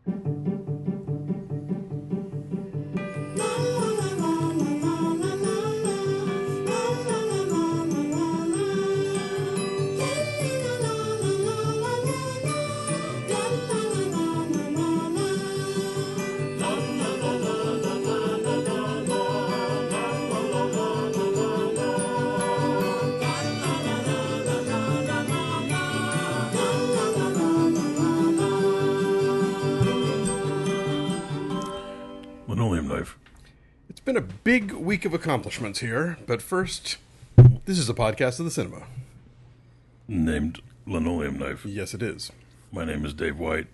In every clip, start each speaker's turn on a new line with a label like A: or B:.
A: Linoleum knife.
B: It's been a big week of accomplishments here, but first, this is a podcast of the cinema.
A: Named Linoleum Knife.
B: Yes, it is.
A: My name is Dave White.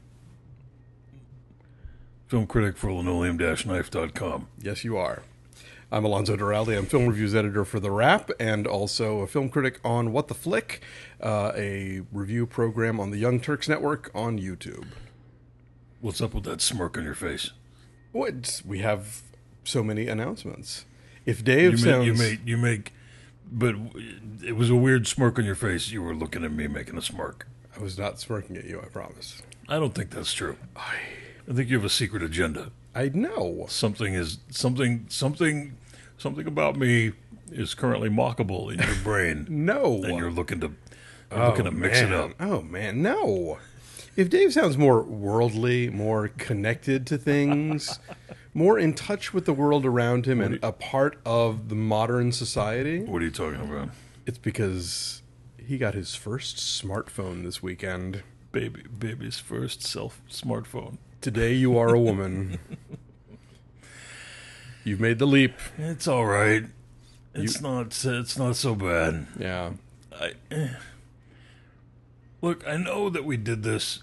A: Film critic for linoleum-knife.com.
B: Yes, you are. I'm Alonzo Duralde. I'm film reviews editor for The Wrap and also a film critic on What the Flick, a review program on the Young Turks Network on YouTube.
A: What's up with that smirk on your face?
B: What? We have so many announcements. If Dave
A: You make, but it was a weird smirk on your face. You were looking at me making a smirk.
B: I was not smirking at you, I promise.
A: I don't think that's true. I think you have a secret agenda.
B: I know.
A: Something about me is currently mockable in your brain.
B: No.
A: And you're looking to mix it up.
B: Oh, man, no. If Dave sounds more worldly, more connected to things, more in touch with the world around him and a part of the modern society,
A: What are you talking about?
B: it's because he got his first smartphone this weekend.
A: Baby's first smartphone.
B: Today you are a woman. You've made the leap.
A: It's all right. It's not so bad.
B: Yeah.
A: Look, I know that we did this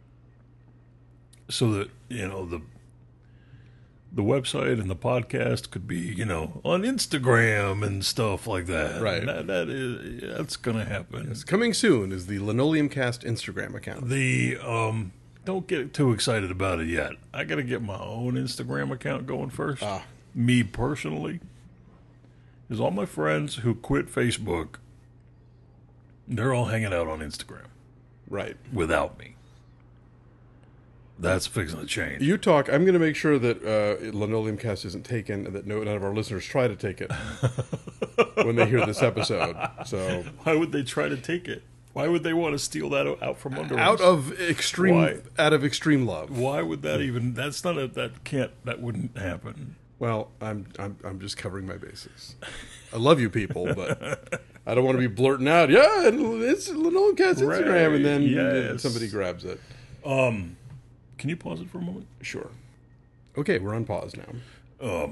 A: so that, the website and the podcast could be, on Instagram and stuff like that.
B: Right.
A: That's going to happen.
B: It's coming soon is the Linoleum Cast Instagram account.
A: Don't get too excited about it yet. I got to get my own Instagram account going first.
B: Ah.
A: Me personally. Because all my friends who quit Facebook, they're all hanging out on Instagram.
B: Right.
A: Without me. That's fixing to change.
B: You talk. I'm going to make sure that Linoleum Cast isn't taken, and that none of our listeners try to take it when they hear this episode. So,
A: why would they try to take it? Why would they want to steal that out from under us?
B: Out of extreme love.
A: Why would that even? That wouldn't happen.
B: Well, I'm just covering my bases. I love you people, but I don't want to be blurting out. Yeah, it's Linoleum Cast Instagram, and then somebody grabs it.
A: Can you pause it for a moment?
B: Sure. Okay, we're on pause now.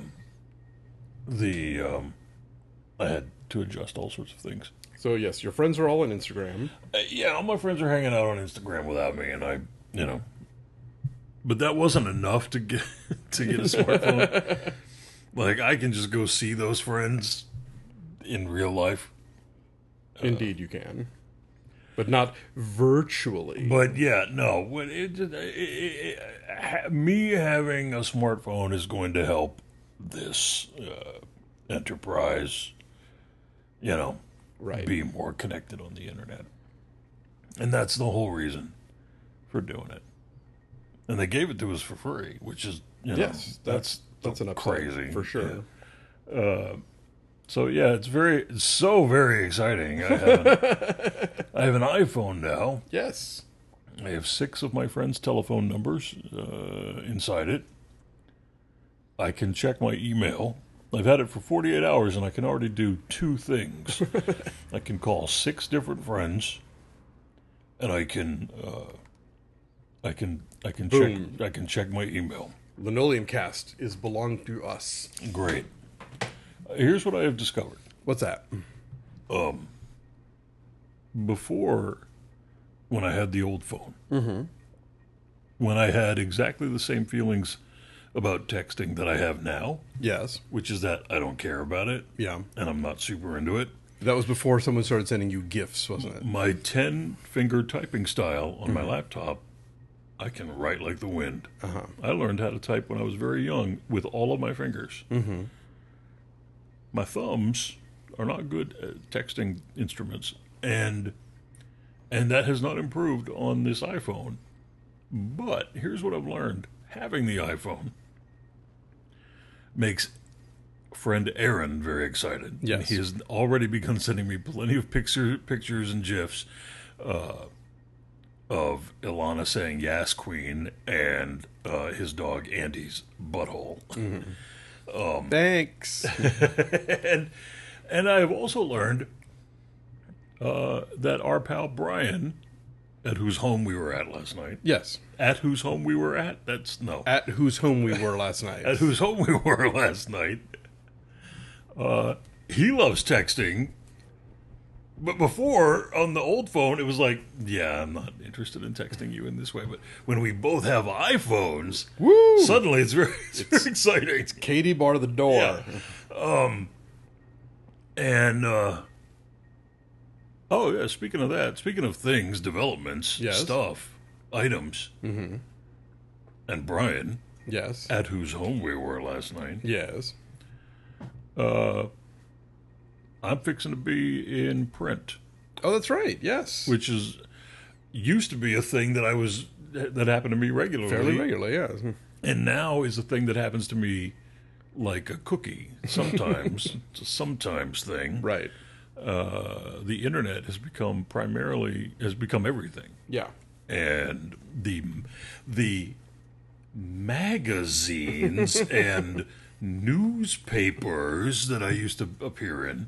A: I had to adjust all sorts of things.
B: So yes, your friends are all on Instagram.
A: All my friends are hanging out on Instagram without me, and I. But that wasn't enough to get a smartphone. Like, I can just go see those friends in real life.
B: Indeed, you can. But not virtually.
A: But yeah, no. Me having a smartphone is going to help this enterprise,
B: right,
A: be more connected on the internet. And that's the whole reason for doing it. And they gave it to us for free, which is,
B: yes, that's an upside,
A: crazy
B: for sure.
A: Yeah. So yeah, it's so very exciting. I have an iPhone now.
B: Yes.
A: I have 6 of my friends' telephone numbers inside it. I can check my email. I've had it for 48 hours, and I can already do 2 things. I can call 6 different friends, and I can check my email.
B: Linoleum Cast belong to us.
A: Great. Here's what I have discovered.
B: What's that?
A: Before, when I had the old phone,
B: mm-hmm.
A: when I had exactly the same feelings about texting that I have now.
B: Yes.
A: Which is that I don't care about it.
B: Yeah.
A: And I'm not super into it.
B: That was before someone started sending you GIFs, wasn't it?
A: My 10-finger typing style on my laptop, I can write like the wind.
B: Uh-huh.
A: I learned how to type when I was very young with all of my fingers.
B: Mm-hmm.
A: My thumbs are not good at texting instruments, and that has not improved on this iPhone. But here's what I've learned. Having the iPhone makes friend Aaron very excited.
B: Yes.
A: He has already begun sending me plenty of pictures and GIFs of Ilana saying "Yas Queen" and his dog Andy's butthole.
B: Thanks.
A: and I have also learned that our pal Brian, at whose home we were at last night.
B: Yes.
A: At whose home we were at? That's no.
B: At whose home we were last night.
A: At whose home we were last night. He loves texting. But before, on the old phone, it was like, yeah, I'm not interested in texting you in this way. But when we both have iPhones,
B: Woo!
A: suddenly it's very exciting.
B: Katie bar the door.
A: Yeah. And, oh, yeah, speaking of that, speaking of things, developments,
B: Yes.
A: stuff, items, and Brian,
B: Yes.
A: at whose home we were last night,
B: Yes.
A: I'm fixing to be in print,
B: Oh, that's right. Yes.
A: which is used to be a thing that happened to me regularly.
B: Fairly regularly, yes.
A: And now is a thing that happens to me like a cookie sometimes. It's a sometimes thing.
B: Right.
A: The internet has become everything.
B: Yeah.
A: And the magazines and newspapers that I used to appear in,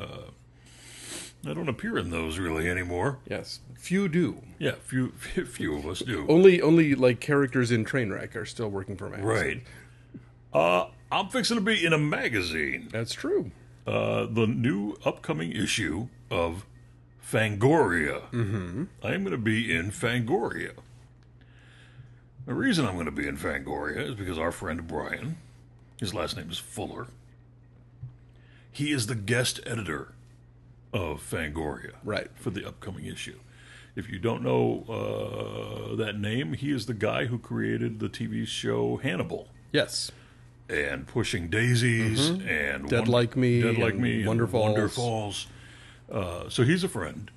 A: I don't appear in those really anymore.
B: Yes. Few do.
A: Yeah, few of us do.
B: Only like characters in Trainwreck are still working for magazines.
A: Right. I'm fixing to be in a magazine.
B: That's true.
A: The new upcoming issue of Fangoria. I am going to be in Fangoria. The reason I'm going to be in Fangoria is because our friend Brian, his last name is Fuller, he is the guest editor of Fangoria
B: Right.
A: for the upcoming issue. If you don't know that name, he is the guy who created the TV show Hannibal.
B: Yes.
A: And Pushing Daisies and
B: Dead Like Me
A: Dead Like
B: and
A: Me, and
B: Wonder Falls.
A: Wonder Falls. So he's a friend.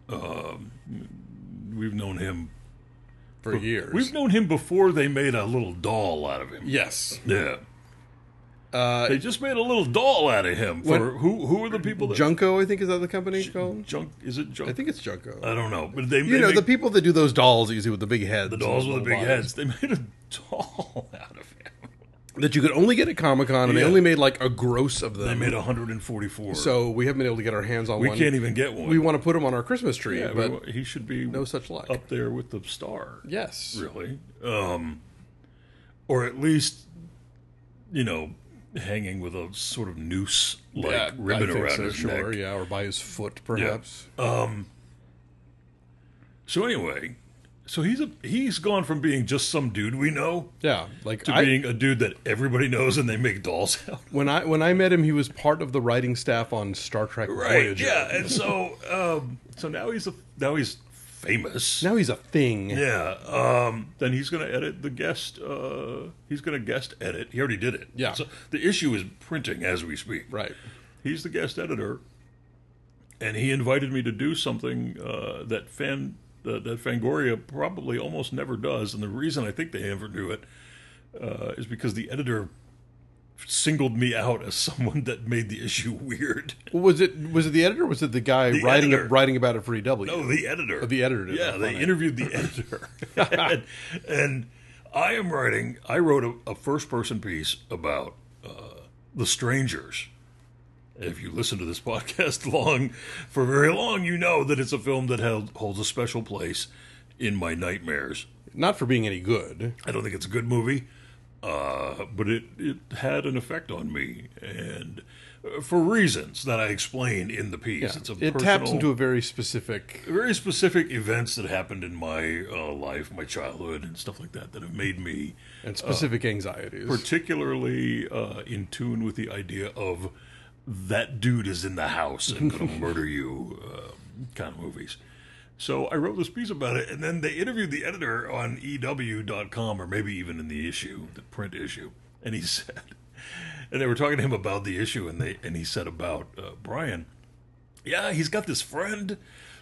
A: We've known him
B: For years.
A: We've known him before they made a little doll out of him.
B: Yes.
A: Yeah. They just made a little doll out of him. For who are the people that
B: Junko, I think, is that the company called?
A: Is it Junk?
B: I think it's Junko.
A: I don't know, but they
B: the
A: make
B: people that do those dolls that you see with the big heads.
A: the dolls with the big
B: bodies.
A: heads. They made a doll out of him.
B: That you could only get at Comic-Con, and they
A: Yeah.
B: only made like a gross of them.
A: They made 144.
B: So we haven't been able to get our hands on
A: we
B: one.
A: can't even get one.
B: We want to put them on our Christmas tree,
A: Yeah,
B: but
A: he should be
B: no such luck.
A: up there with the star.
B: Yes.
A: Really, or at least, hanging with a sort of noose like ribbon
B: I think
A: around
B: so,
A: his
B: sure,
A: neck.
B: yeah, or by his foot, perhaps.
A: So anyway, so he's gone from being just some dude we know
B: Yeah, like
A: to being a dude that everybody knows and they make dolls out.
B: when I met him, he was part of the writing staff on Star Trek
A: Right?
B: Voyager.
A: Yeah, and so now he's famous.
B: Now he's a thing.
A: Yeah. Then he's going to edit the guest. He's going to guest edit. He already did it.
B: Yeah.
A: So the issue is printing as we speak.
B: Right.
A: He's the guest editor, and he invited me to do something that Fangoria probably almost never does. And the reason I think they never do it is because the editor singled me out as someone that made the issue weird.
B: Was it the editor or was it the guy
A: The
B: writing
A: editor.
B: writing about it for EW?
A: No, the editor.
B: The editor did.
A: Yeah,
B: Oh,
A: they
B: funny.
A: interviewed the editor. and I wrote a first-person piece about The Strangers. If you listen to this podcast for very long, you know that it's a film that holds a special place in my nightmares.
B: Not for being any good.
A: I don't think it's a good movie, but it had an effect on me, and for reasons that I explain in the piece.
B: Yeah.
A: It's a
B: It taps
A: personal-
B: into a very specific.
A: very specific events that happened in my life, my childhood, and stuff like that have made me
B: And specific anxieties.
A: particularly in tune with the idea of that dude is in the house and going to murder you kind of movies. So I wrote this piece about it, and then they interviewed the editor on EW.com, or maybe even in the issue, the print issue, and he said, and they were talking to him about the issue, and he said about Brian, yeah, he's got this friend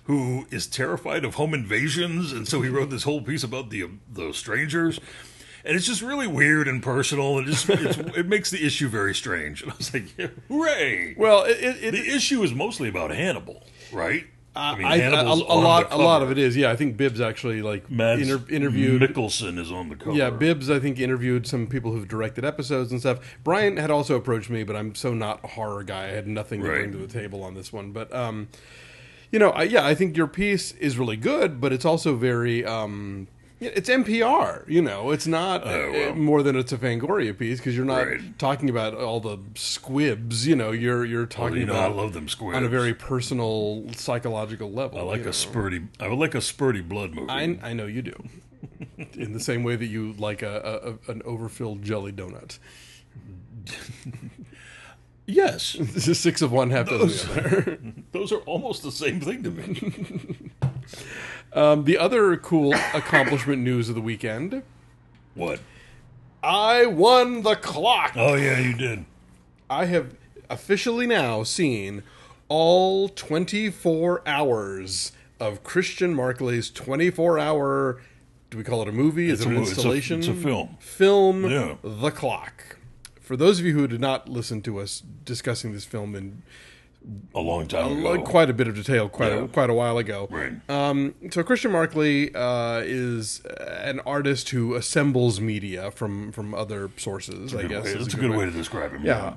A: who is terrified of home invasions, and so he wrote this whole piece about the strangers. And it's just really weird and personal, and it makes the issue very strange. And I was like, yeah, hooray!
B: Well,
A: the issue is mostly about Hannibal, right?
B: I mean, Hannibal's a lot of it is. Yeah, I think Bibbs actually interviewed
A: Mikkelsen is on the cover.
B: Yeah, Bibbs I think interviewed some people who've directed episodes and stuff. Brian had also approached me, but I'm so not a horror guy. I had nothing to bring to the table on this one. But I think your piece is really good, but it's also very. It's NPR, It's not more than it's a Fangoria piece because you're not talking about all the squibs, You're talking about
A: I love them squibs
B: on a very personal psychological level.
A: I like a spurty blood movie.
B: I know you do. In the same way that you like an overfilled jelly donut.
A: Yes,
B: this is 6 of one, half dozen the other.
A: Those are almost the same thing to me.
B: The other cool accomplishment news of the weekend.
A: What?
B: I won the clock.
A: Oh, yeah, you did.
B: I have officially now seen all 24 hours of Christian Marclay's 24-hour, do we call it a movie? Is it an installation?
A: It's a film.
B: Film, The Clock. For those of you who did not listen to us discussing this film in
A: a long time ago,
B: quite a bit of detail, quite a while ago.
A: Right.
B: So Christian Marclay is an artist who assembles media from other sources. I guess
A: that's a good way to describe him.
B: Yeah.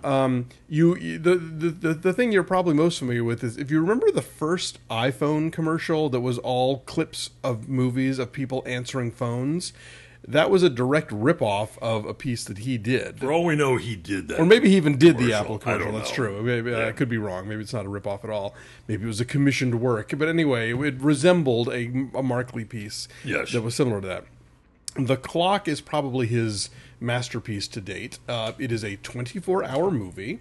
B: The thing you're probably most familiar with is if you remember the first iPhone commercial that was all clips of movies of people answering phones. That was a direct ripoff of a piece that he did.
A: For all we know, he did that.
B: Or maybe he even did the Apple commercial.
A: I don't know.
B: That's true. Maybe, I could be wrong. Maybe it's not a ripoff at all. Maybe it was a commissioned work. But anyway, it resembled a Marclay piece that was similar to that. The Clock is probably his masterpiece to date. It is a 24-hour movie.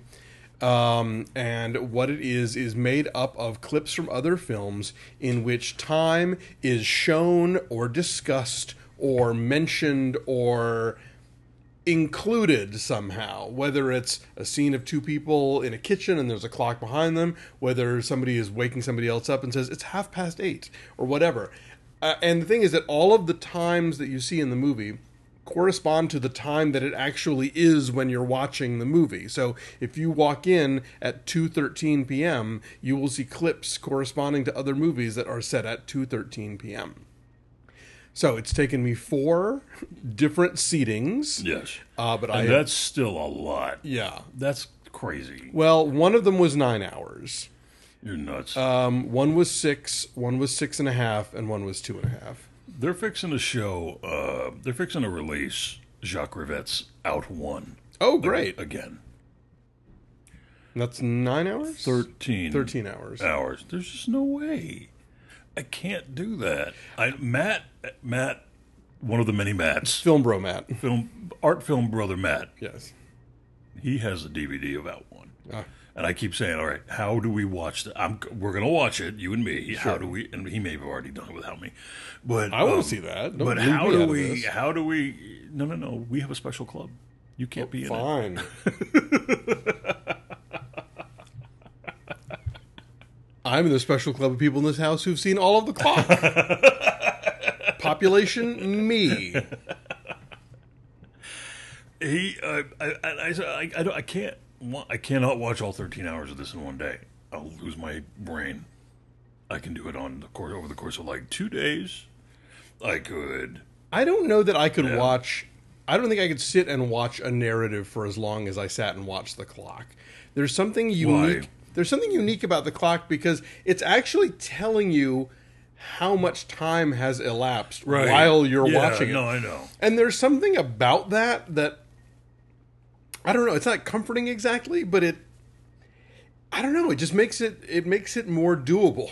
B: And what it is made up of clips from other films in which time is shown or discussed or mentioned or included somehow, whether it's a scene of two people in a kitchen and there's a clock behind them, whether somebody is waking somebody else up and says it's 8:30 or whatever. And the thing is that all of the times that you see in the movie correspond to the time that it actually is when you're watching the movie. So if you walk in at 2:13 p.m., you will see clips corresponding to other movies that are set at 2:13 p.m. So it's taken me 4 different seatings.
A: Yes.
B: That's
A: still a lot.
B: Yeah.
A: That's crazy.
B: Well, one of them was 9 hours.
A: You're nuts.
B: One was 6, one was 6.5, and one was 2.5.
A: They're fixing to release Jacques Rivette's Out One.
B: Oh, great.
A: Again.
B: That's 9 hours?
A: 13
B: hours.
A: There's just no way. I can't do that. Matt, one of the many Matts.
B: Film bro Matt.
A: Art film brother Matt.
B: Yes.
A: He has a DVD of Out One. And I keep saying, all right, how do we watch that? We're going to watch it, you and me. Sure. How do we, and he may have already done it without me. But
B: I want to see that.
A: But how do we, no, we have a special club. You can't be in
B: fine.
A: it.
B: I'm in the special club of people in this house who've seen all of The Clock. Population, me.
A: I cannot watch all 13 hours of this in one day. I'll lose my brain. I can do it over the course of like 2 days. I could.
B: I don't know that I could watch. I don't think I could sit and watch a narrative for as long as I sat and watched The Clock. There's something unique.
A: Why?
B: There's something unique about The Clock because it's actually telling you how much time has elapsed while you're watching it.
A: No, I know.
B: And there's something about that I don't know. It's not comforting exactly, but I don't know. It just makes it more doable.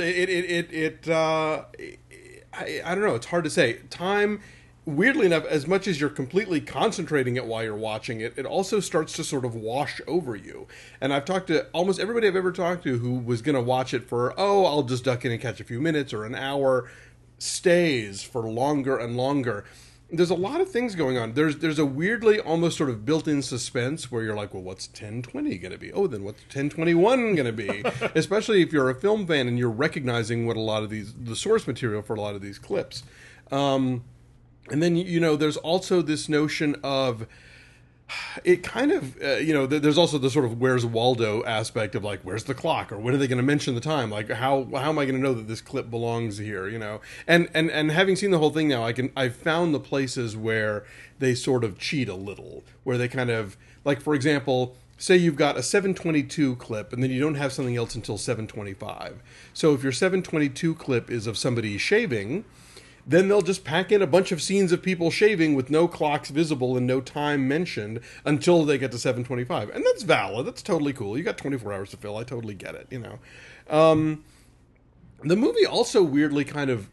B: I don't know. It's hard to say. Time, weirdly enough, as much as you're completely concentrating it while you're watching it, it also starts to sort of wash over you. And I've talked to almost everybody I've ever talked to who was going to watch it for, I'll just duck in and catch a few minutes or an hour, stays for longer and longer. there's a lot of things going on. There's a weirdly almost sort of built-in suspense where you're like, well, what's 10:20 going to be? Oh, then what's 10:21 going to be? Especially if you're a film fan and you're recognizing what a lot of the source material for a lot of these clips. And then, there's also this notion of it kind of, there's also the sort of where's Waldo aspect of like, where's the clock, or when are they going to mention the time? Like, how am I going to know that this clip belongs here? And having seen the whole thing now, I've found the places where they sort of cheat a little, where they kind of, like, for example, say you've got a 7:22 clip and then you don't have something else until 7:25. So if your 7:22 clip is of somebody shaving, then they'll just pack in a bunch of scenes of people shaving with no clocks visible and no time mentioned until they get to 7:25. And that's valid. That's totally cool. You got 24 hours to fill. I totally get it, The movie also weirdly kind of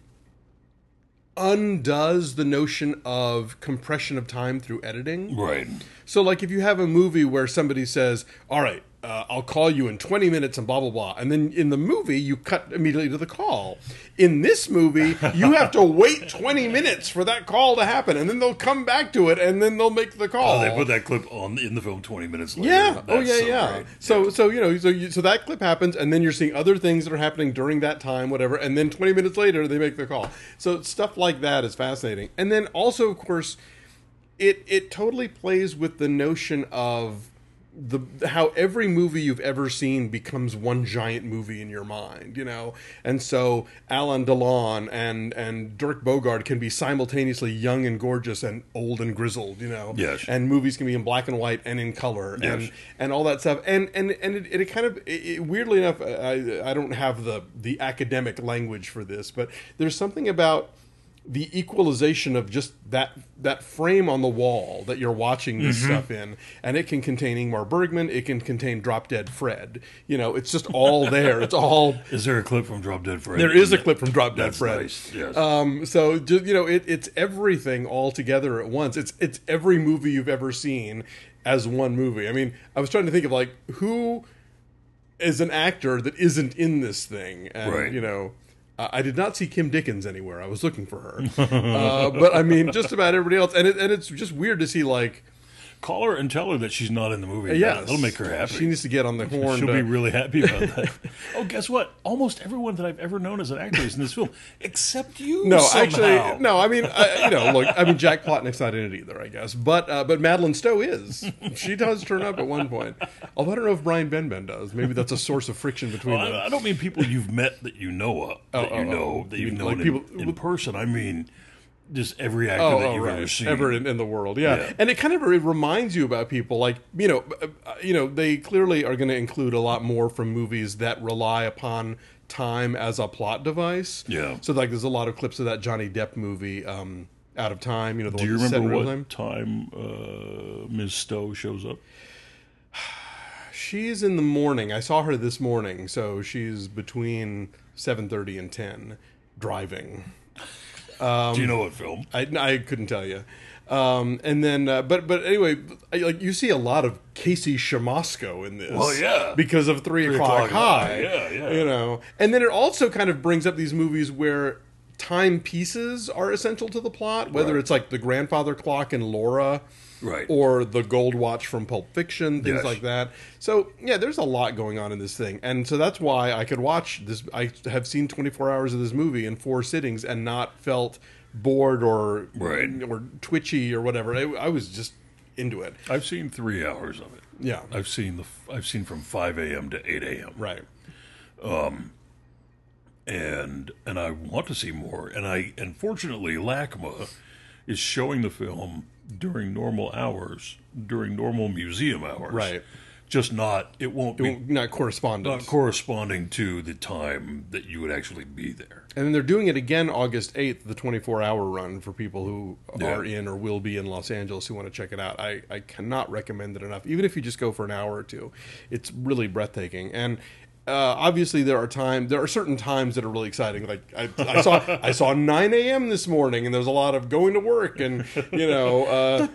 B: undoes the notion of compression of time through editing.
A: Right.
B: So, like, if you have a movie where somebody says, all right, I'll call you in 20 minutes and blah, blah, blah. And then in the movie, you cut immediately to the call. In this movie, you have to wait 20 minutes for that call to happen. And then they'll come back to it, and then they'll make the call.
A: Oh, they put that clip in the film 20 minutes later.
B: Yeah.
A: That's
B: Great. So that clip happens, and then you're seeing other things that are happening during that time, whatever. And then 20 minutes later, they make the call. So stuff like that is fascinating. And then also, of course, it totally plays with the notion of how every movie you've ever seen becomes one giant movie in your mind, and so Alain Delon and Dirk Bogarde can be simultaneously young and gorgeous and old and grizzled,
A: Yes.
B: And movies can be in black and white and in color,
A: yes.
B: and all that stuff, and it kind of weirdly enough, I don't have the academic language for this, but there's something about the equalization of just that frame on the wall that you're watching this stuff in, and it can contain Ingmar Bergman, it can contain Drop Dead Fred. It's just all there. It's all.
A: Is there a clip from Drop Dead Fred?
B: There is a clip from Drop Dead Fred.
A: Nice. Yes.
B: So just, it's everything all together at once. It's every movie you've ever seen as one movie. I mean, I was trying to think of like who is an actor that isn't in this thing, and
A: right.
B: I did not see Kim Dickens anywhere. I was looking for her, but I mean, just about everybody else, and it's just weird to see like.
A: Call her and tell her that she's not in the movie.
B: Yeah,
A: that'll make her happy.
B: She needs to get on the horn.
A: She'll be really happy about that. Oh, guess what? Almost everyone that I've ever known as an actor is in this film, except you.
B: No,
A: somehow.
B: Actually, no. I mean, look. I mean, Jack Plotnick's not in it either, I guess. But Madeline Stowe is. She does turn up at one point. Although I don't know if Brian Benben does. Maybe that's a source of friction between them.
A: I don't mean people you've met that you know of, that you've known like people in person. I mean. Just every actor that you've ever seen.
B: Ever in the world, yeah. And it kind of reminds you about people like, they clearly are going to include a lot more from movies that rely upon time as a plot device.
A: Yeah.
B: So like there's a lot of clips of that Johnny Depp movie, Out of Time. The
A: Do you remember what time Ms. Stowe shows up?
B: She's in the morning. I saw her this morning, so she's between 7:30 and 10 driving.
A: Do you know what film?
B: I couldn't tell you. And then, but anyway, like you see a lot of Casey Shamasco in this.
A: Well, yeah,
B: because of 3 O'Clock High.
A: Yeah.
B: And then it also kind of brings up these movies where timepieces are essential to the plot, whether it's like the grandfather clock in Laura.
A: Right.
B: Or the gold watch from Pulp Fiction, things
A: yes.
B: like that. So, yeah, there's a lot going on in this thing. And so that's why I could watch this. I have seen 24 hours of this movie in 4 sittings and not felt bored or twitchy or whatever. I was just into it.
A: I've seen 3 hours of it.
B: Yeah.
A: I've seen from 5 a.m. to 8 a.m.
B: Right.
A: And I want to see more. And fortunately, LACMA is showing the film during normal hours, during normal museum hours.
B: Right.
A: Just not
B: corresponding
A: to the time that you would actually be there.
B: And then they're doing it again August 8th, the 24-hour run for people who are in or will be in Los Angeles who want to check it out. I cannot recommend it enough. Even if you just go for an hour or two, it's really breathtaking. And obviously, there are certain times that are really exciting. Like I saw 9 a.m. this morning, and there's a lot of going to work, and noon's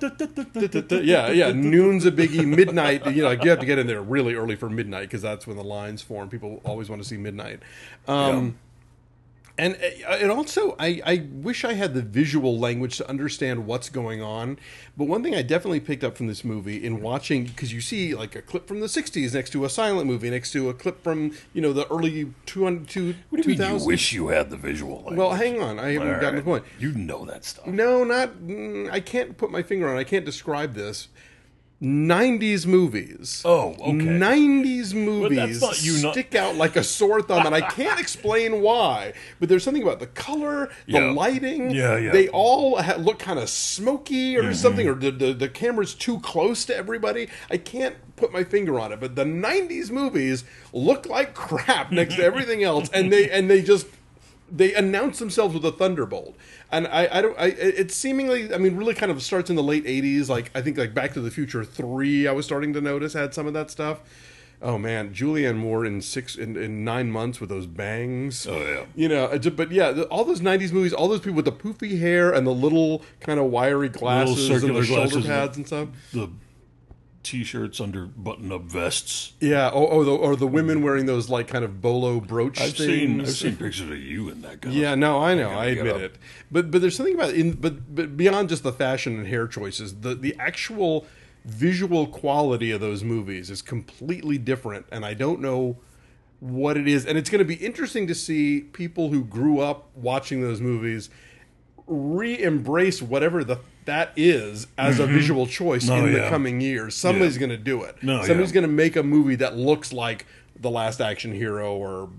B: a biggie. Midnight, like you have to get in there really early for midnight because that's when the lines form. People always want to see midnight. And it also, I wish I had the visual language to understand what's going on. But one thing I definitely picked up from this movie in watching, because you see like a clip from the 60s next to a silent movie, next to a clip from, the early 2000s.
A: What do you mean you wish you had the visual language?
B: Well, hang on. I haven't gotten to the point.
A: You know that stuff.
B: No, I can't put my finger on it. I can't describe this. 90s movies.
A: Oh, okay.
B: 90s movies stick out like a sore thumb, and I can't explain why. But there's something about the color, the lighting.
A: Yeah.
B: They all look kind of smoky or something, or the camera's too close to everybody. I can't put my finger on it, but the 90s movies look like crap next to everything else, and they announce themselves with a thunderbolt. And it seemingly, really kind of starts in the late 80s. Like, I think like Back to the Future 3, I was starting to notice had some of that stuff. Oh man, Julianne Moore in 9 months with those bangs.
A: Oh yeah.
B: But yeah, all those 90s movies, all those people with the poofy hair and the little kind of wiry glasses and the shoulder pads and stuff.
A: The T-shirts under button-up vests.
B: Yeah, or the women wearing those like kind of bolo brooch things.
A: I've seen pictures of you in that.
B: Yeah, no, I know, I admit it. But there's something about it. But beyond just the fashion and hair choices, the actual visual quality of those movies is completely different, and I don't know what it is. And it's going to be interesting to see people who grew up watching those movies re-embrace whatever that is as a visual choice in the coming years. Somebody's going to do it. Somebody's going to make a movie that looks like The Last Action Hero or,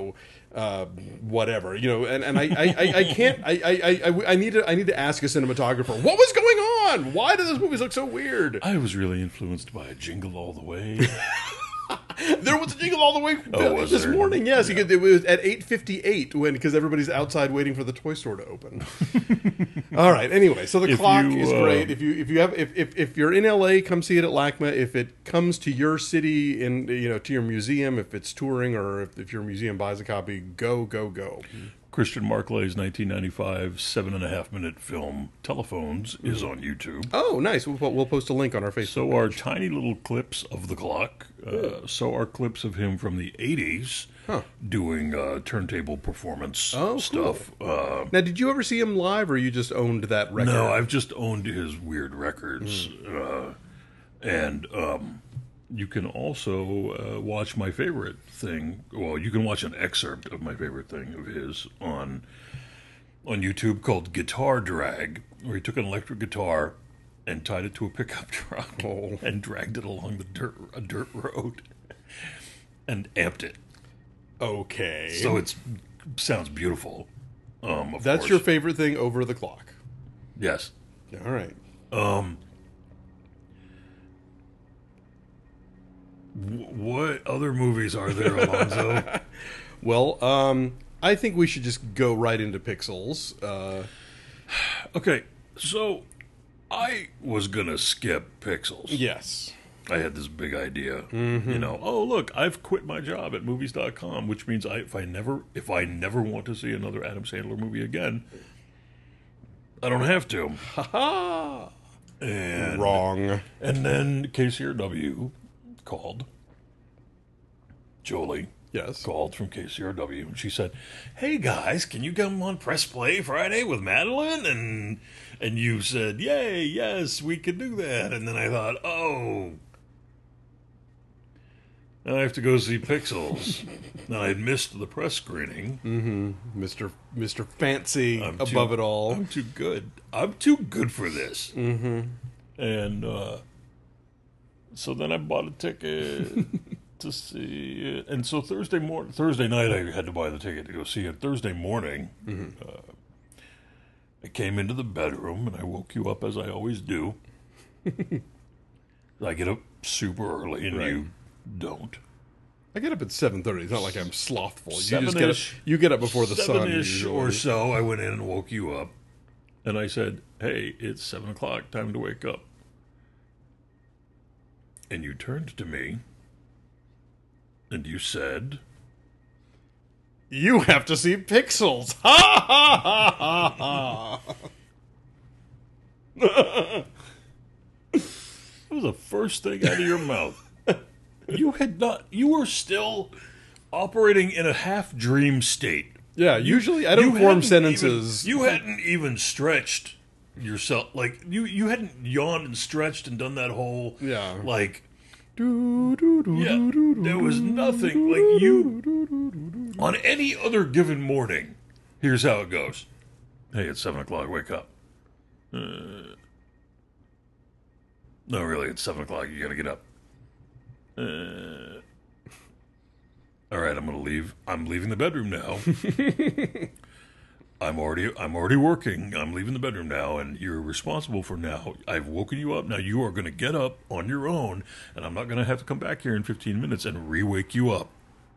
B: whatever. And I can't. I need to ask a cinematographer, what was going on? Why do those movies look so weird?
A: I was really influenced by Jingle All the Way.
B: There was a Jingle All the Way this morning. Yes, yeah. It was at 8:58 because everybody's outside waiting for the toy store to open. All right. Anyway, so the clock is great. If you're in LA, come see it at LACMA. If it comes to your city to your museum, if it's touring or if your museum buys a copy, go.
A: Christian Marclay's 1995 7.5-minute film Telephones is on YouTube.
B: Oh, nice. We'll post a link on our Facebook.
A: So are tiny little clips of the clock. So are clips of him from the 80s doing turntable performance stuff.
B: Cool. Now, did you ever see him live, or you just owned that record?
A: No, I've just owned his weird records. And you can also watch my favorite thing. Well, you can watch an excerpt of my favorite thing of his on YouTube called Guitar Drag, where he took an electric guitar and tied it to a pickup truck and dragged it along a dirt road and amped it.
B: Okay.
A: So it sounds beautiful.
B: That's your favorite thing over the clock?
A: Yes.
B: All right.
A: What other movies are there, Alonzo?
B: Well, I think we should just go right into Pixels.
A: Okay, so I was gonna skip Pixels.
B: Yes.
A: I had this big idea. Oh look, I've quit my job at movies.com, which means if I never want to see another Adam Sandler movie again, I don't have to.
B: Ha Wrong.
A: And then KCRW called. Jolie called from KCRW, and she said, "Hey guys, can you come on Press Play Friday with Madeline?" And you said, "Yay, yes, we can do that." And then I thought, oh, now I have to go see Pixels. Now I'd missed the press screening.
B: Mr. Fancy above it all.
A: I'm too good. I'm too good for this. And so then I bought a ticket to see it. And so Thursday night I had to buy the ticket to go see it. Thursday morning, I came into the bedroom and I woke you up as I always do. I get up super early and you don't.
B: I get up at 7:30. It's not like I'm slothful.
A: Seven-ish,
B: you get up before the sun.
A: 7-ish or so, I went in and woke you up. And I said, "Hey, it's 7 o'clock. Time to wake up." And you turned to me and you said,
B: "You have to see Pixels." Ha ha ha ha.
A: What was the first thing out of your mouth? You were still operating in a half dream state
B: Yeah, usually I don't form sentences.
A: You hadn't even stretched yourself. Like, you hadn't yawned and stretched and done that whole, like, there was nothing. Like, you, on any other given morning, here's how it goes. Hey, it's 7 o'clock, wake up. No, really, it's 7 o'clock, you gotta get up. All right, I'm gonna leave. I'm leaving the bedroom now. I'm already working. I'm leaving the bedroom now, and you're responsible for now. I've woken you up. Now you are gonna get up on your own, and I'm not gonna have to come back here in 15 minutes and re-wake you up.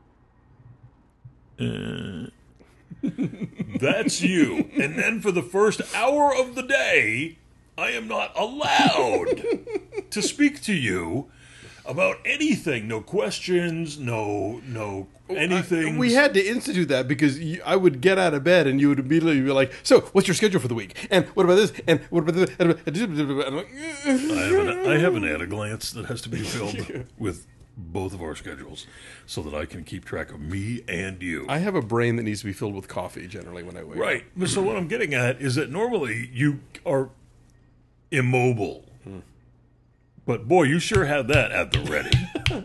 A: That's you. And then for the first hour of the day, I am not allowed to speak to you about anything. No questions, no anything.
B: We had to institute that because I would get out of bed and you would immediately be like, so, what's your schedule for the week? And what about this? And what about this?
A: I have an at-a-glance that has to be filled with both of our schedules so that I can keep track of me and you.
B: I have a brain that needs to be filled with coffee generally when I wake up.
A: Right. So what I'm getting at is that normally you are immobile. But boy, you sure had that at the ready.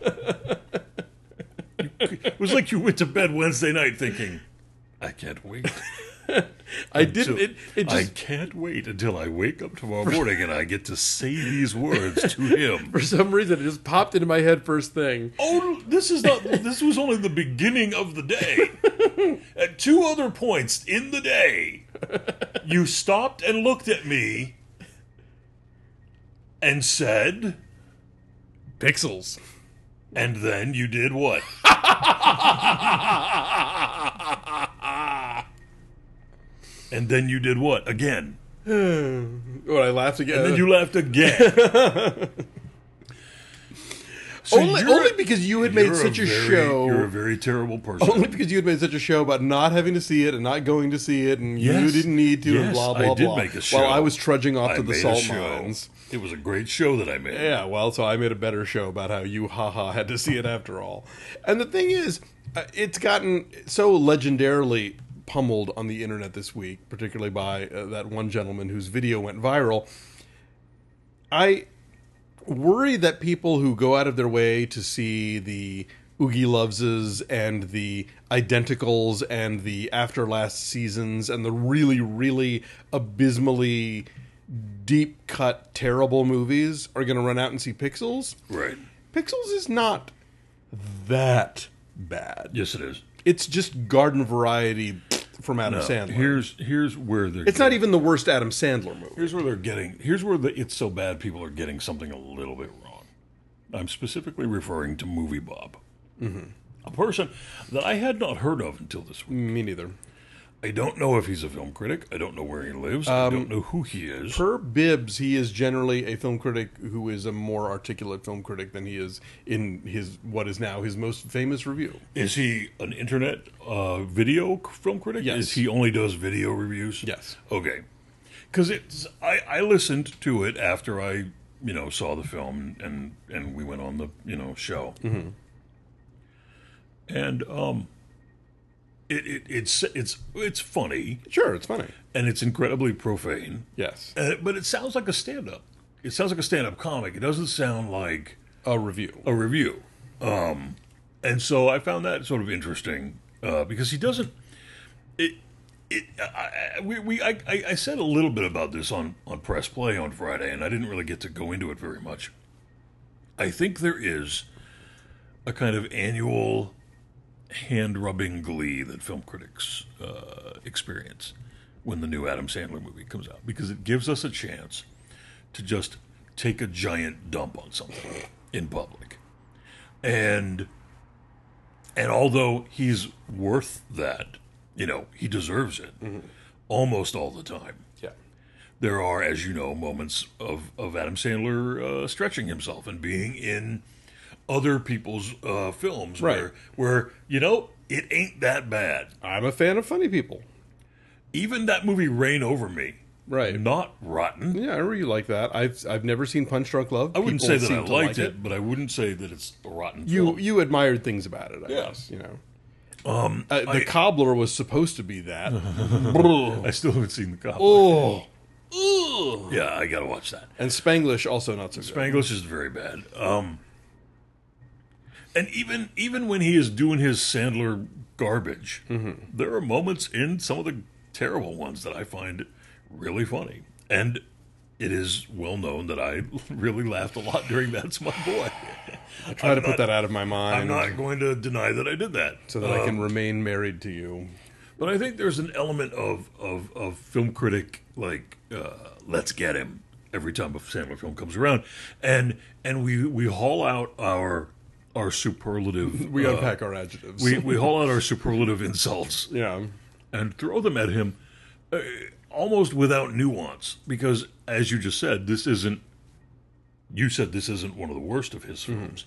A: It was like you went to bed Wednesday night thinking, I can't wait. I can't wait until I wake up tomorrow morning and I get to say these words to him.
B: For some reason, it just popped into my head first thing.
A: Oh, this was only the beginning of the day. At two other points in the day, you stopped and looked at me and said,
B: Pixels.
A: And then you did what? And then you did what? Again.
B: What, I laughed again?
A: And then you laughed again. So
B: only because you had made such a show.
A: You're a very terrible person.
B: Only because you had made such a show about not having to see it and not going to see it, and you didn't need to, and blah, blah, blah.
A: I did make a show.
B: While I was trudging off to the salt mines.
A: It was a great show that I made.
B: Yeah, well, so I made a better show about how you, had to see it after all. And the thing is, it's gotten so legendarily pummeled on the internet this week, particularly by that one gentleman whose video went viral. I worry that people who go out of their way to see the Oogie Loveses and the Identicals and the After Last Seasons and the really, really abysmally deep cut, terrible movies are going to run out and see Pixels.
A: Right.
B: Pixels is not that bad.
A: Yes, it is.
B: It's just garden variety from Adam Sandler.
A: Here's where they're.
B: It's not even the worst Adam Sandler movie.
A: Here's where they're getting. Here's where the It's So Bad people are getting something a little bit wrong. I'm specifically referring to Movie Bob, a person that I had not heard of until this week.
B: Me neither.
A: I don't know if he's a film critic. I don't know where he lives. I don't know who he is.
B: Per Bibbs, he is generally a film critic who is a more articulate film critic than he is in what is now his most famous review.
A: Is he an internet video film critic?
B: Yes.
A: He only does video reviews?
B: Yes.
A: Okay. Because I listened to it after I saw the film and we went on the show.
B: Mm-hmm.
A: And It's funny.
B: Sure, it's funny.
A: And it's incredibly profane.
B: Yes.
A: But it sounds like a stand-up. It sounds like a stand-up comic. It doesn't sound like
B: a review.
A: And so I found that sort of interesting because he doesn't. I said a little bit about this on Press Play on Friday, and I didn't really get to go into it very much. I think there is a kind of annual hand-rubbing glee that film critics experience when the new Adam Sandler movie comes out, because it gives us a chance to just take a giant dump on something in public. And although he's worth that, he deserves it almost all the time.
B: Yeah.
A: There are, as you know, moments of Adam Sandler stretching himself and being in other people's films,
B: right,
A: where it ain't that bad.
B: I'm a fan of funny people.
A: Even that movie Reign Over Me,
B: right,
A: not rotten.
B: Yeah, I really like that. I've never seen Punch Drunk Love.
A: I wouldn't say that I liked it, but I wouldn't say that it's a rotten film.
B: You admired things about it, I guess, The Cobbler was supposed to be that.
A: I still haven't seen the Cobbler.
B: Oh,
A: yeah, I gotta watch that.
B: And Spanglish also not so good.
A: Spanglish is very bad. And even when he is doing his Sandler garbage, there are moments in some of the terrible ones that I find really funny. And it is well known that I really laughed a lot during That's My Boy.
B: I try to put that out of my mind.
A: I'm not going to deny that I did that.
B: So that I can remain married to you.
A: But I think there's an element of film critic, like, let's get him every time a Sandler film comes around. And we haul out our superlative...
B: We unpack our adjectives.
A: We haul out our superlative insults.
B: Yeah.
A: And throw them at him almost without nuance. Because, as you just said, this isn't one of the worst of his films.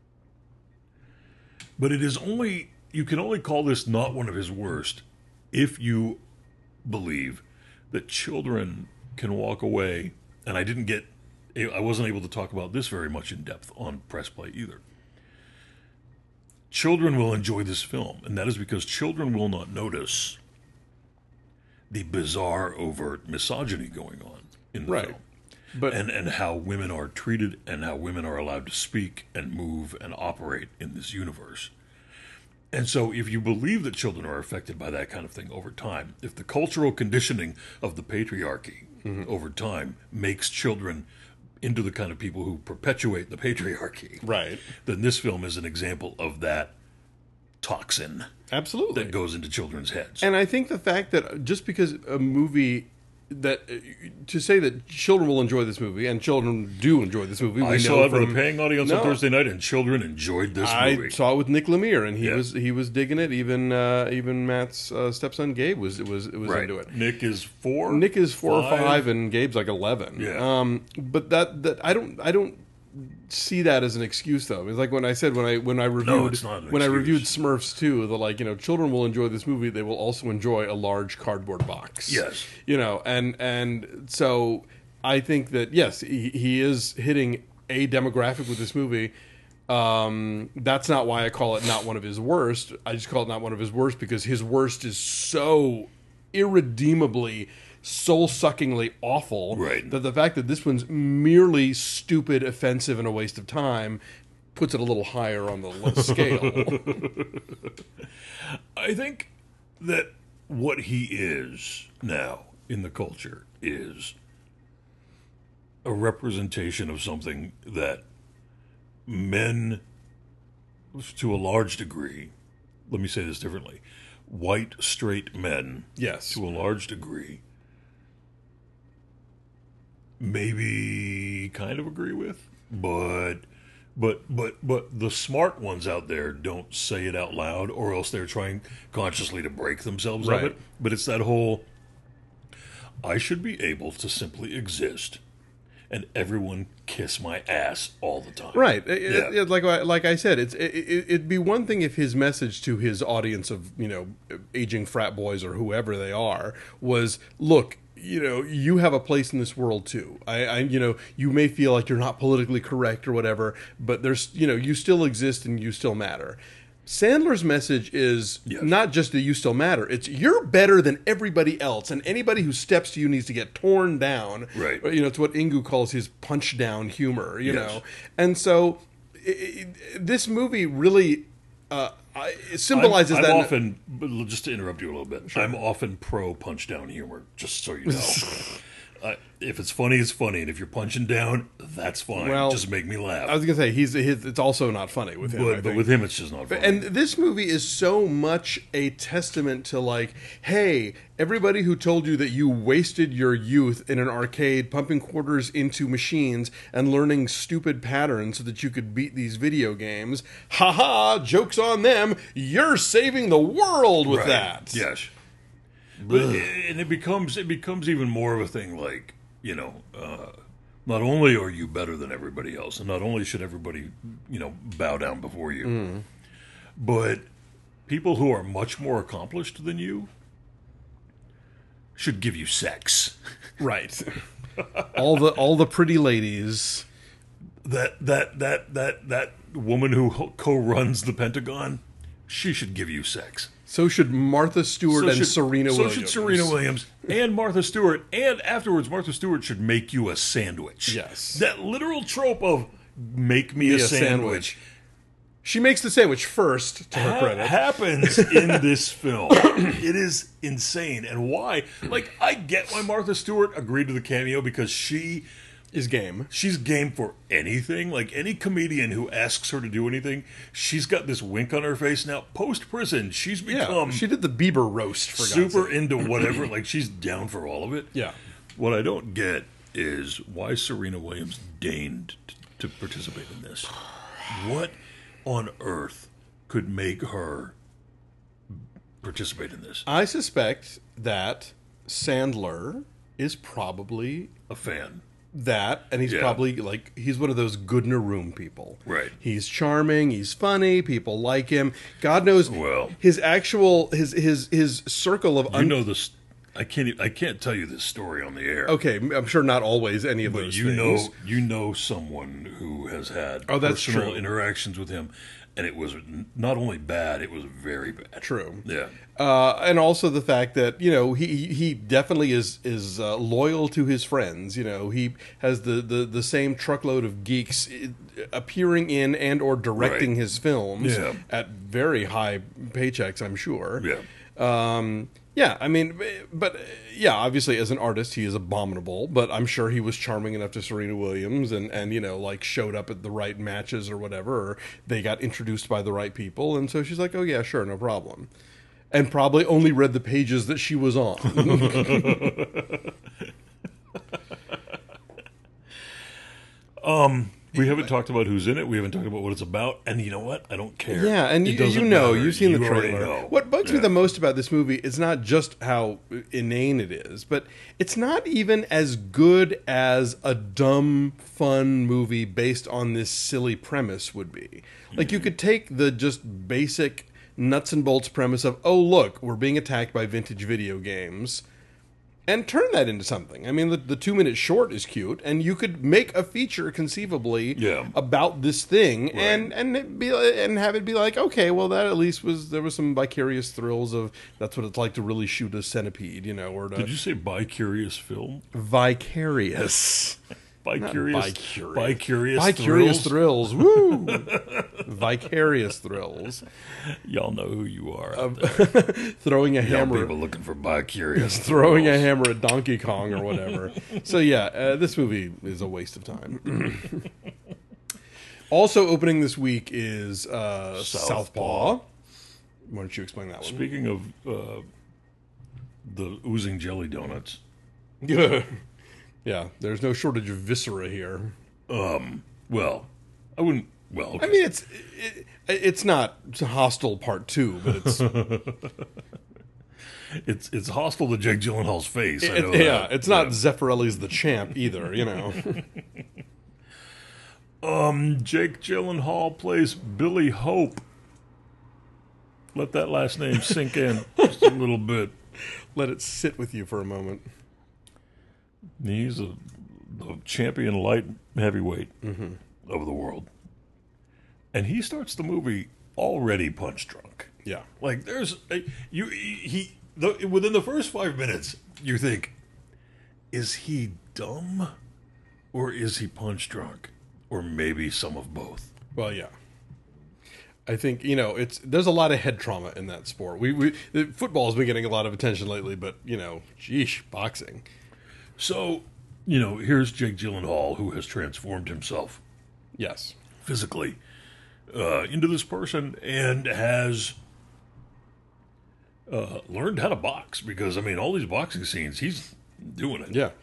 A: But it is only... You can only call this not one of his worst if you believe that children can walk away, and I wasn't able to talk about this very much in depth on Press Play either. Children will enjoy this film, and that is because children will not notice the bizarre, overt misogyny going on in the film. But, and how women are treated and how women are allowed to speak and move and operate in this universe. And so if you believe that children are affected by that kind of thing over time, if the cultural conditioning of the patriarchy over time makes children into the kind of people who perpetuate the patriarchy, then this film is an example of that toxin that goes into children's heads.
B: And I think the fact that just because a movie... that to say that children will enjoy this movie, and children do enjoy this movie.
A: I saw it with a paying audience on Thursday night, and children enjoyed this movie.
B: I saw it with Nick Lemire, and he was digging it. Even Matt's stepson Gabe was into it.
A: Nick is 4.
B: Nick is 4 or 5, and Gabe's like 11.
A: Yeah.
B: But that I don't see that as an excuse, though. It's like when I said when I reviewed Smurfs 2, the children will enjoy this movie. They will also enjoy a large cardboard box.
A: Yes,
B: and so I think that yes, he is hitting a demographic with this movie. That's not why I call it not one of his worst. I just call it not one of his worst because his worst is so irredeemably, soul-suckingly awful that the fact that this one's merely stupid, offensive, and a waste of time puts it a little higher on the scale.
A: I think that what he is now in the culture is a representation of something that men, to a large degree, let me say this differently, white, straight men, to a large degree, maybe kind of agree with, but the smart ones out there don't say it out loud, or else they're trying consciously to break themselves of it. But it's that whole, I should be able to simply exist and everyone kiss my ass all the time.
B: Right. Like I said, it'd be one thing if his message to his audience of, aging frat boys or whoever they are was, look, you have a place in this world too. You may feel like you're not politically correct or whatever, but there's, you still exist and you still matter. Sandler's message is not just that you still matter. It's you're better than everybody else, and anybody who steps to you needs to get torn down.
A: Right.
B: It's what Ingu calls his punch down humor. You know, and so this movie really symbolizes that.
A: I'm often, just to interrupt you a little bit, I'm often pro punch down humor. Just so you know. If it's funny, it's funny, and if you're punching down, that's fine. Well, just make me laugh.
B: I was gonna say it's also not funny with him.
A: But with him, it's just not funny.
B: And this movie is so much a testament to like, hey, everybody who told you that you wasted your youth in an arcade pumping quarters into machines and learning stupid patterns so that you could beat these video games, haha, joke's on them. You're saving the world with that.
A: Yes. But it becomes even more of a thing, like, not only are you better than everybody else, and not only should everybody, bow down before you, but people who are much more accomplished than you should give you sex.
B: Right. all the pretty ladies.
A: That woman who co-runs the Pentagon she should give you sex.
B: So should Martha Stewart and Serena Williams.
A: So should Serena Williams and Martha Stewart. And afterwards, Martha Stewart should make you a sandwich.
B: Yes.
A: That literal trope of make me a sandwich.
B: She makes the sandwich first, to her credit.
A: Happens in this film. It is insane. And why? Like, I get why Martha Stewart agreed to the cameo because she
B: is game.
A: She's game for anything. Like, any comedian who asks her to do anything, she's got this wink on her face. Now, post-prison, she's become...
B: she did the Bieber roast, for God's
A: super
B: sake.
A: into whatever. Like, she's down for all of it.
B: Yeah.
A: What I don't get is why Serena Williams deigned to participate in this. What on earth could make her participate in this?
B: I suspect that Sandler is probably
A: a fan.
B: That, and he's probably like, he's one of those good in a room people.
A: Right.
B: He's charming, he's funny, people like him. God knows his actual his circle of
A: you know this. I can't tell you this story on the air.
B: Okay, I'm sure not always any of those things.
A: You know someone who has had
B: that's
A: personal
B: true.
A: interactions with him, and it was not only bad, it was very bad.
B: True.
A: Yeah.
B: And also the fact that, you know, he definitely is loyal to his friends. You know, he has the same truckload of geeks appearing in and or directing his films at very high paychecks, I'm sure.
A: Yeah.
B: Yeah, I mean, but yeah, obviously as an artist he is abominable, but I'm sure he was charming enough to Serena Williams and you know, like showed up at the right matches or whatever, or they got introduced by the right people, and so she's like, oh yeah, sure, no problem. And probably only read the pages that she was on.
A: We haven't talked about who's in it. We haven't talked about what it's about. And you know what? I don't care.
B: Yeah, and you've seen the trailer.
A: Know.
B: What bugs me the most about this movie is not just how inane it is, but it's not even as good as a dumb, fun movie based on this silly premise would be. Like, you could take the just basic nuts and bolts premise of, oh, look, we're being attacked by vintage video games, and turn that into something. I mean, the 2-minute short is cute, and you could make a feature conceivably about this thing, and have it be like, okay, well, that at least there was some vicarious thrills of that's what it's like to really shoot a centipede, you know, or to...
A: Did you say bi-curious film?
B: Vicarious.
A: Vicarious
B: thrills. Woo! Vicarious thrills.
A: Y'all know who you are.
B: Throwing a hammer.
A: People looking for vicarious.
B: Throwing a hammer at Donkey Kong or whatever. So yeah, this movie is a waste of time. Also opening this week is Southpaw. Why don't you explain that one?
A: Speaking of the oozing jelly donuts.
B: Yeah, there's no shortage of viscera here.
A: Well, I wouldn't. Well, okay.
B: I mean, it's not Hostel Part 2, but it's
A: it's hostile to Jake Gyllenhaal's face. I know
B: that. It's not Zeffirelli's The Champ either, you know.
A: Jake Gyllenhaal plays Billy Hope. Let that last name sink in just a little bit.
B: Let it sit with you for a moment.
A: He's the champion light heavyweight of the world. And he starts the movie already punch drunk.
B: Yeah.
A: Like, there's... within the first 5 minutes, you think, is he dumb? Or is he punch drunk? Or maybe some of both.
B: Well, yeah. I think, you know, there's a lot of head trauma in that sport. Football has been getting a lot of attention lately, but, you know, sheesh, boxing.
A: So, you know, here's Jake Gyllenhaal, who has transformed himself.
B: Yes.
A: Physically. Into this person, and has learned how to box. Because, I mean, all these boxing scenes, he's doing it.
B: Yeah.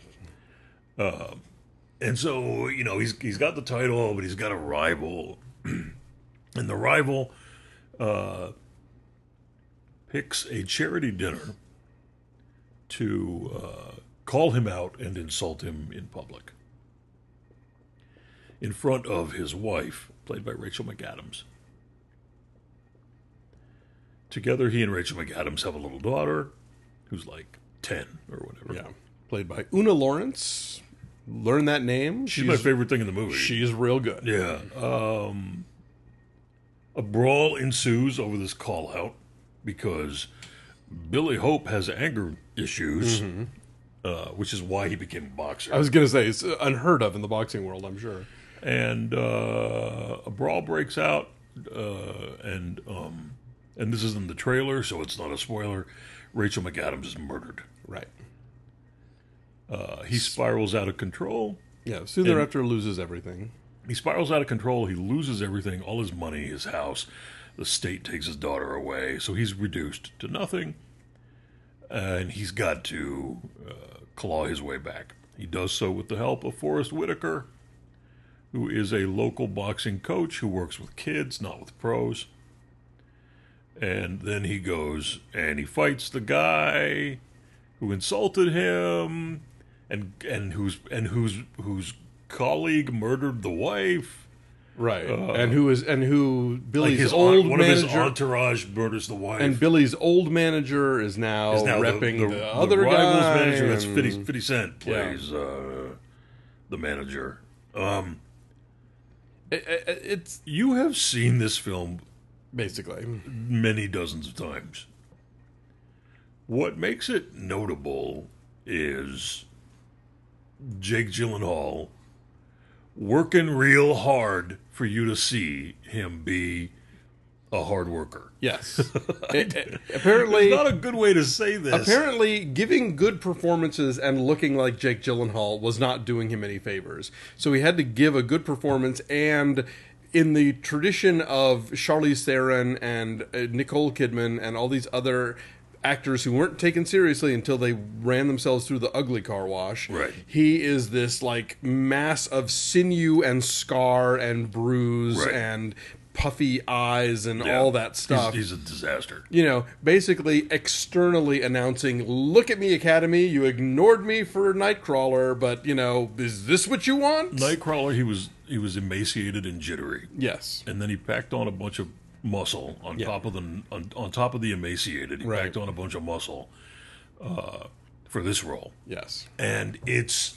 A: And so, you know, he's got the title, but he's got a rival. And the rival picks a charity dinner to call him out and insult him in public. In front of his wife, played by Rachel McAdams. Together, he and Rachel McAdams have a little daughter who's like 10 or whatever.
B: Yeah. Played by Una Lawrence. Learn that name.
A: She's my favorite thing in the movie.
B: She's real good.
A: Yeah. A brawl ensues over this call out because Billy Hope has anger issues, which is why he became a boxer.
B: I was going to say, it's unheard of in the boxing world, I'm sure.
A: And a brawl breaks out, and this is in the trailer, so it's not a spoiler. Rachel McAdams is murdered.
B: Right.
A: He spirals out of control.
B: Yeah, soon thereafter loses everything.
A: He spirals out of control. He loses everything, all his money, his house. The state takes his daughter away, so he's reduced to nothing. And he's got to claw his way back. He does so with the help of Forrest Whitaker, who is a local boxing coach who works with kids, not with pros. And then he goes and he fights the guy who insulted him and whose colleague murdered the wife.
B: Right. And who Billy's
A: like his
B: old
A: one
B: manager,
A: of his entourage murders the wife.
B: And Billy's old manager is now repping the other
A: rival's
B: guy.
A: Manager, that's 50 Cent plays the manager.
B: It's
A: you have seen this film
B: basically
A: many dozens of times. What makes it notable is Jake Gyllenhaal working real hard for you to see him be a hard worker.
B: Yes. Apparently,
A: it's not a good way to say this.
B: Apparently, giving good performances and looking like Jake Gyllenhaal was not doing him any favors. So he had to give a good performance, and in the tradition of Charlize Theron and Nicole Kidman and all these other actors who weren't taken seriously until they ran themselves through the ugly car wash.
A: Right.
B: He is this like mass of sinew and scar and bruise and puffy eyes and all that stuff.
A: He's a disaster.
B: You know, basically externally announcing, "Look at me, Academy. You ignored me for Nightcrawler, but you know, is this what you want?"
A: Nightcrawler, he was emaciated and jittery.
B: Yes.
A: And then he packed on a bunch of muscle on top of the emaciated. He packed on a bunch of muscle for this role.
B: Yes.
A: And it's,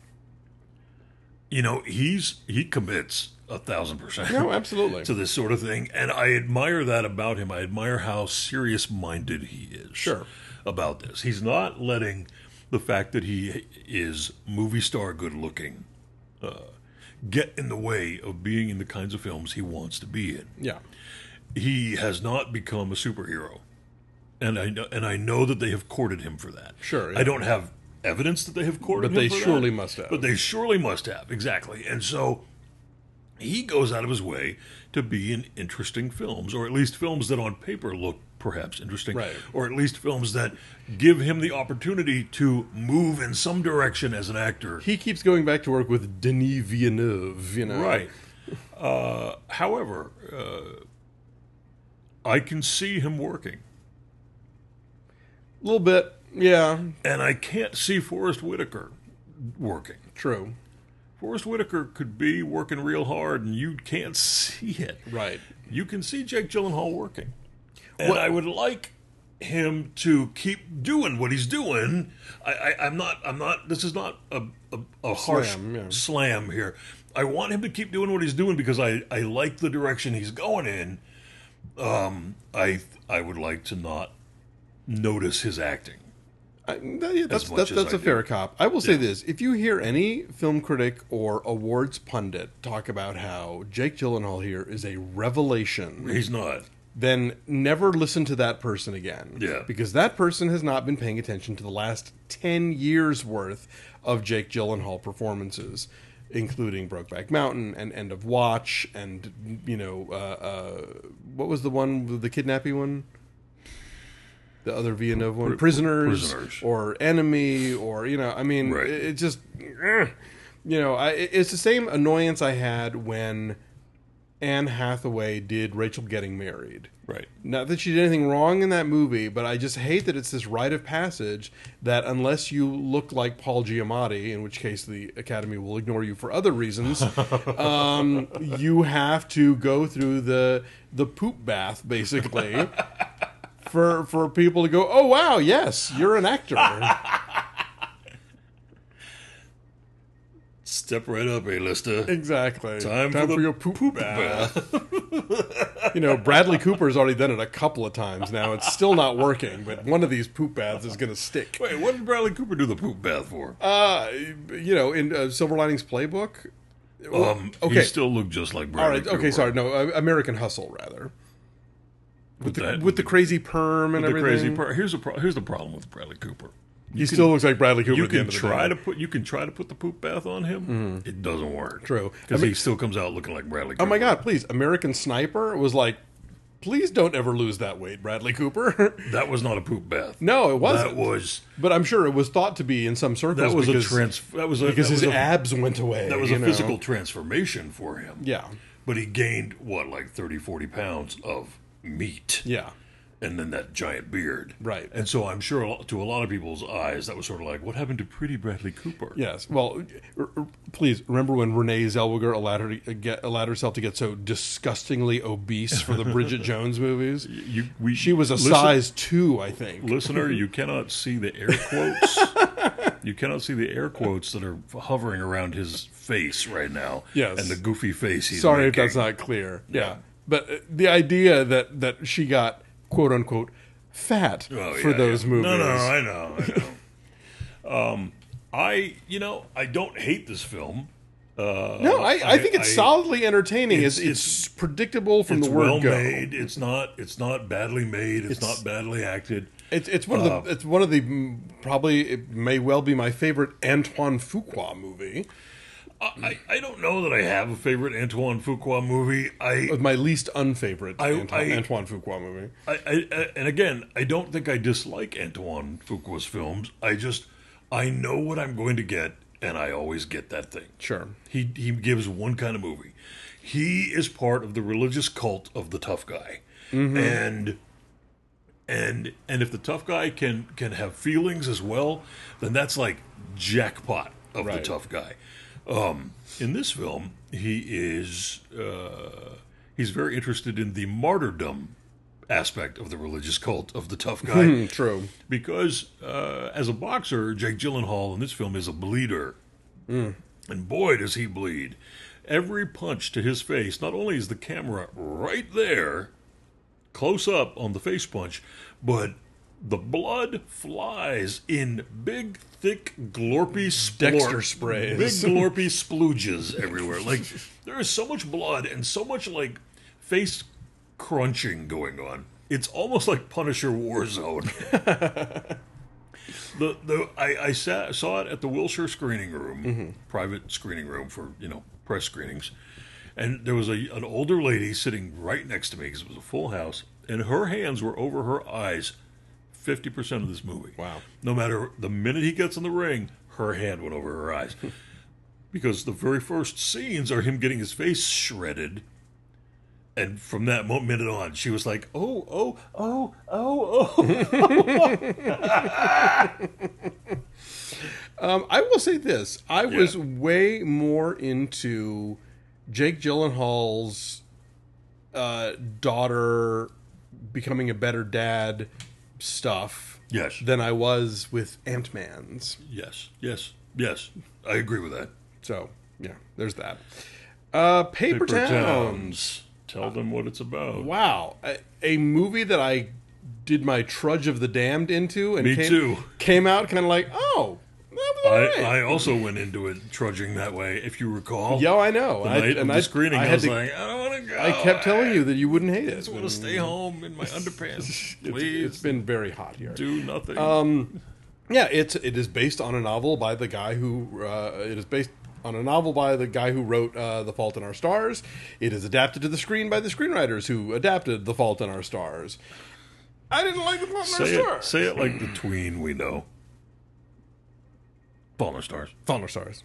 A: you know, he commits 1,000%.
B: No, absolutely.
A: to this sort of thing, and I admire that about him. I admire how serious-minded he is.
B: Sure.
A: About this, he's not letting the fact that he is movie star good-looking get in the way of being in the kinds of films he wants to be in.
B: Yeah.
A: He has not become a superhero, and I know that they have courted him for that.
B: Sure. Yeah.
A: I don't have evidence that they have courted him for that.
B: But they surely must have.
A: But they surely must have, exactly. And so he goes out of his way to be in interesting films, or at least films that on paper look perhaps interesting,
B: right.
A: Or at least films that give him the opportunity to move in some direction as an actor.
B: He keeps going back to work with Denis Villeneuve, you know.
A: Right. However, I can see him working.
B: A little bit, yeah.
A: And I can't see Forrest Whitaker working.
B: True.
A: Forrest Whitaker could be working real hard, and you can't see it.
B: Right.
A: You can see Jake Gyllenhaal working. And I would like him to keep doing what he's doing. I'm not, this is not a harsh slam here. I want him to keep doing what he's doing because I like the direction he's going in. I would like to not notice his acting.
B: That's a fair cop. I will say this. If you hear any film critic or awards pundit talk about how Jake Gyllenhaal here is a revelation...
A: He's not.
B: Then never listen to that person again.
A: Yeah.
B: Because that person has not been paying attention to the last 10 years' worth of Jake Gyllenhaal performances, including Brokeback Mountain and End of Watch and, you know, what was the one, the kidnapping one? The other Villeneuve one? Prisoners. Or Enemy, or, you know, I mean, it just, you know, it's the same annoyance I had when Anne Hathaway did Rachel Getting Married.
A: Right.
B: Not that she did anything wrong in that movie, but I just hate that it's this rite of passage that unless you look like Paul Giamatti, in which case the Academy will ignore you for other reasons, you have to go through the poop bath, basically, for people to go, oh, wow, yes, you're an actor.
A: Step right up, A-lister.
B: Exactly.
A: Time for your poop bath.
B: Bradley Cooper's already done it a couple of times now. It's still not working, but one of these poop baths is going to stick.
A: Wait, what did Bradley Cooper do the poop bath for?
B: In Silver Linings Playbook.
A: Okay. He still looked just like Bradley Cooper.
B: Okay, sorry. No, American Hustle, rather. With the crazy perm and everything.
A: Here's the problem with Bradley Cooper.
B: He still looks like Bradley Cooper.
A: You can try to put the poop bath on him. Mm-hmm. It doesn't work.
B: True,
A: because he still comes out looking like Bradley Cooper.
B: Oh my God! Please, American Sniper was like, please don't ever lose that weight, Bradley Cooper.
A: That was not a poop bath.
B: No, it wasn't.
A: That was.
B: But I'm sure it was thought to be in some circles. Because his abs went away.
A: That was a physical transformation for him.
B: Yeah,
A: but he gained like 30, 40 pounds of meat.
B: Yeah.
A: And then that giant beard.
B: Right.
A: And so I'm sure to a lot of people's eyes, that was sort of like, what happened to pretty Bradley Cooper?
B: Yes. Well, please, remember when Renee Zellweger allowed herself to get so disgustingly obese for the Bridget Jones movies? She was a size 2, I think.
A: Listener, you cannot see the air quotes. You cannot see the air quotes that are hovering around his face right now.
B: Yes.
A: And the goofy face he's
B: Sorry
A: making.
B: if that's not clear. Yeah. But the idea that she got quote unquote fat for those movies.
A: No, I know. I don't hate this film.
B: I think it's solidly entertaining. It's predictable from the word go.
A: Made. It's not badly made. It's not badly acted.
B: It's one of the probably it may well be my favorite Antoine Fuqua movie.
A: I don't know that I have a favorite Antoine Fuqua movie.
B: My least unfavorite Antoine Fuqua movie.
A: And again, I don't think I dislike Antoine Fuqua's films. I know what I'm going to get, and I always get that thing.
B: Sure.
A: He gives one kind of movie. He is part of the religious cult of the tough guy. Mm-hmm. And if the tough guy can have feelings as well, then that's like jackpot of the tough guy. In this film, he's very interested in the martyrdom aspect of the religious cult of the tough guy.
B: True.
A: Because as a boxer, Jake Gyllenhaal in this film is a bleeder. And boy, does he bleed. Every punch to his face, not only is the camera right there, close up on the face punch, but the blood flies in big, thick, glorpy
B: Dexter sprays.
A: Big, glorpy splooges everywhere. Like, there is so much blood and so much, like, face crunching going on. It's almost like Punisher Warzone. I saw it at the Wilshire screening room, private screening room for, press screenings. And there was an older lady sitting right next to me because it was a full house, and her hands were over her eyes 50% of this movie.
B: Wow.
A: No matter the minute he gets in the ring, her hand went over her eyes. Because the very first scenes are him getting his face shredded. And from that minute on, she was like, oh.
B: I will say this. I was way more into Jake Gyllenhaal's daughter becoming a better dad stuff than I was with Ant-Man's.
A: Yes. I agree with that.
B: So, yeah, there's that. Paper Towns.
A: Tell them what it's about.
B: Wow. A movie that I did my Trudge of the Damned into and came out kind of like, oh,
A: I also went into it trudging that way, if you recall.
B: Yeah, I know.
A: The night of the screening, I was like, I don't want to go.
B: I kept telling you that you wouldn't hate it.
A: I just want to stay home in my underpants. Please.
B: It's been very hot here.
A: Do nothing.
B: Yeah, it is based on a novel by the guy who wrote The Fault in Our Stars. It is adapted to the screen by the screenwriters who adapted The Fault in Our Stars. I didn't like The Fault in Our Stars.
A: Say it like the tween we know. Fault in Our Stars.
B: Fault in Our Stars.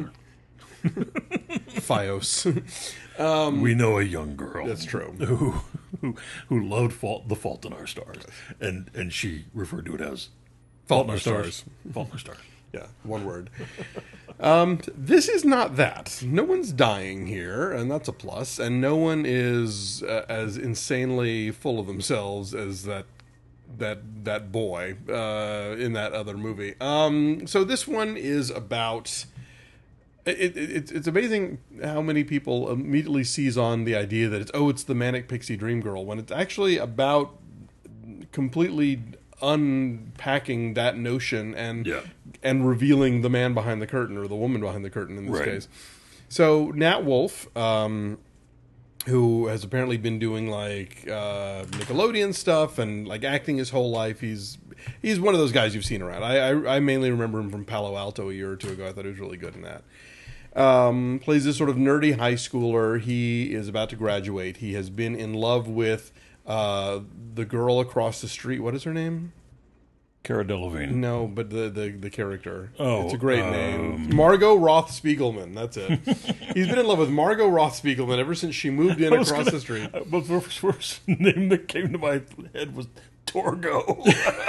B: Fios.
A: We know a young girl.
B: That's true.
A: Who loved The Fault in Our Stars. And she referred to it as
B: Fault in Our Stars.
A: Fault in Our Stars.
B: Yeah, one word. This is not that. No one's dying here, and that's a plus. And no one is as insanely full of themselves as that boy in that other movie. So this one is about It's amazing how many people immediately seize on the idea that it's the Manic Pixie Dream Girl, when it's actually about completely unpacking that notion and revealing the man behind the curtain, or the woman behind the curtain in this case. So Nat Wolff, who has apparently been doing like Nickelodeon stuff and like acting his whole life, he's one of those guys you've seen around. I mainly remember him from Palo Alto a year or two ago. I thought he was really good in that. Plays this sort of nerdy high schooler. He is about to graduate. He has been in love with the girl across the street. What is her name?
A: Cara Delevingne.
B: No, but the character.
A: Oh,
B: it's a great name. Margot Roth Spiegelman. That's it. He's been in love with Margot Roth Spiegelman ever since she moved in across the street.
A: But the first name that came to my head was Torgo.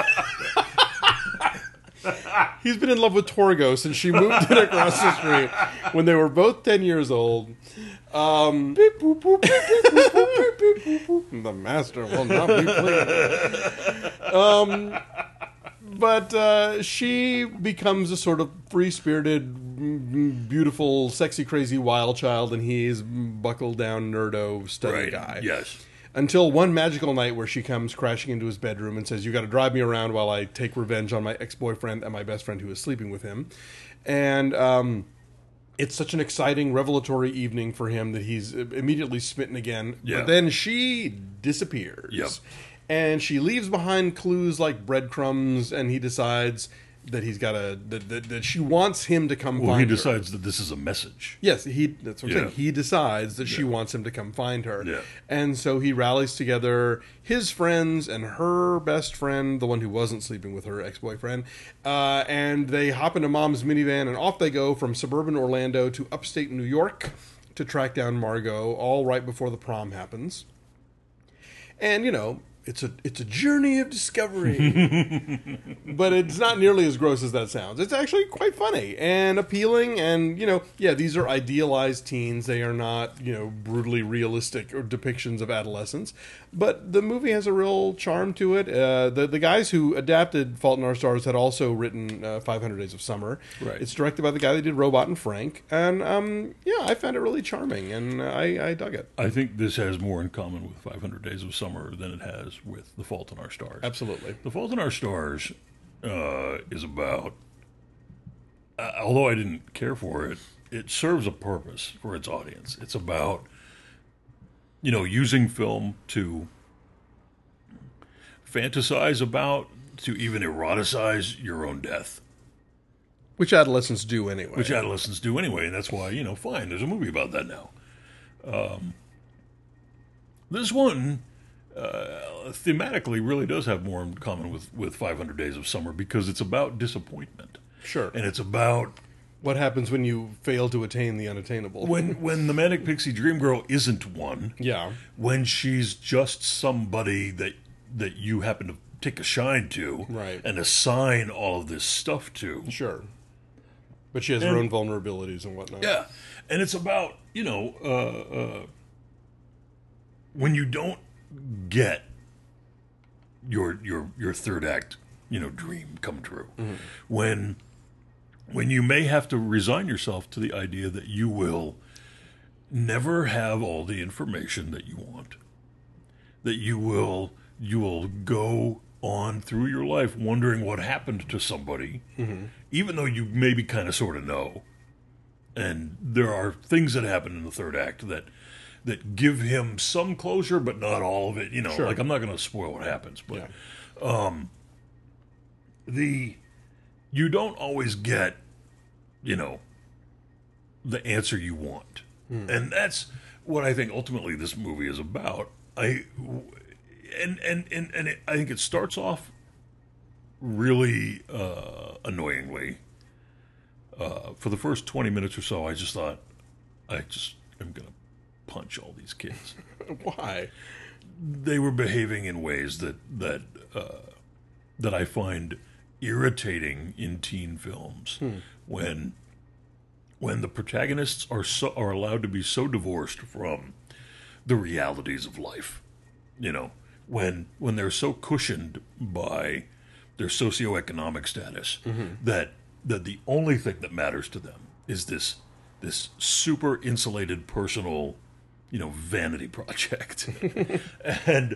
B: He's been in love with Torgo since she moved in across the street when they were both 10 years old. The master will not be pleased. But she becomes a sort of free-spirited, beautiful, sexy, crazy wild child, and he's buckled down nerdo study guy.
A: Yes.
B: Until one magical night where she comes crashing into his bedroom and says, "You got to drive me around while I take revenge on my ex-boyfriend and my best friend who is sleeping with him." And it's such an exciting, revelatory evening for him that he's immediately smitten again.
A: Yeah.
B: But then she disappears.
A: Yep.
B: And she leaves behind clues like breadcrumbs, and he decides that he's got that she wants him to come find her.
A: Well, he decides that this is a message.
B: Yes, that's what I'm saying. He decides that she wants him to come find her.
A: Yeah.
B: And so he rallies together his friends and her best friend, the one who wasn't sleeping with her ex-boyfriend, and they hop into Mom's minivan, and off they go from suburban Orlando to upstate New York to track down Margot, all right before the prom happens. And, it's a journey of discovery, but it's not nearly as gross as that sounds. It's actually quite funny and appealing, and these are idealized teens. They are not brutally realistic or depictions of adolescence, but the movie has a real charm to it. The guys who adapted Fault in Our Stars had also written 500 Days of Summer.
A: Right.
B: It's directed by the guy that did Robot and Frank, and I found it really charming, and I dug it.
A: I think this has more in common with 500 Days of Summer than it has with The Fault in Our Stars.
B: Absolutely.
A: The Fault in Our Stars is about, although I didn't care for it, it serves a purpose for its audience. It's about, using film to fantasize about, to even eroticize your own death.
B: Which adolescents do anyway.
A: And that's why, fine, there's a movie about that now. This one thematically really does have more in common with 500 Days of Summer, because it's about disappointment.
B: Sure.
A: And it's about
B: what happens when you fail to attain the unattainable.
A: When the Manic Pixie Dream Girl isn't one.
B: Yeah.
A: When she's just somebody that you happen to take a shine to.
B: Right.
A: And assign all of this stuff to.
B: Sure. But she has her own vulnerabilities and whatnot.
A: Yeah. And it's about, when you don't get your third act, dream come true. Mm-hmm. When you may have to resign yourself to the idea that you will never have all the information that you want, that you will go on through your life wondering what happened to somebody, mm-hmm. even though you maybe kind of sort of know. And there are things that happen in the third act that give him some closure, but not all of it.
B: Sure.
A: Like, I'm not going to spoil what happens, but you don't always get, the answer you want. Mm. And that's what I think ultimately this movie is about. I think it starts off really annoyingly. For the first 20 minutes or so, I just thought, I'm going to punch all these kids.
B: Why?
A: They were behaving in ways that I find irritating in teen films. When the protagonists are allowed to be so divorced from the realities of life. When they're so cushioned by their socioeconomic status, mm-hmm. that the only thing that matters to them is this this super insulated personal, vanity project, and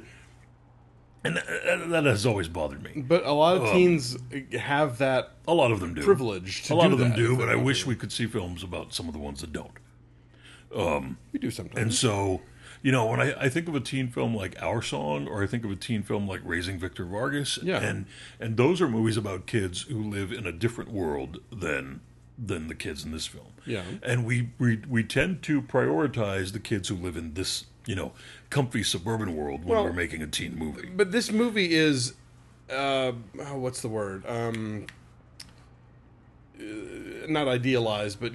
A: that has always bothered me.
B: But a lot of teens have that.
A: A lot of them do.
B: Privilege.
A: A lot of them do, but I wish we could see films about some of the ones that don't.
B: We do sometimes.
A: And so, when I think of a teen film like Our Song, or I think of a teen film like Raising Victor Vargas, and those are movies about kids who live in a different world than the kids in this film.
B: Yeah.
A: And we tend to prioritize the kids who live in this, comfy suburban world when we're making a teen movie.
B: But this movie is, what's the word? Not idealized, but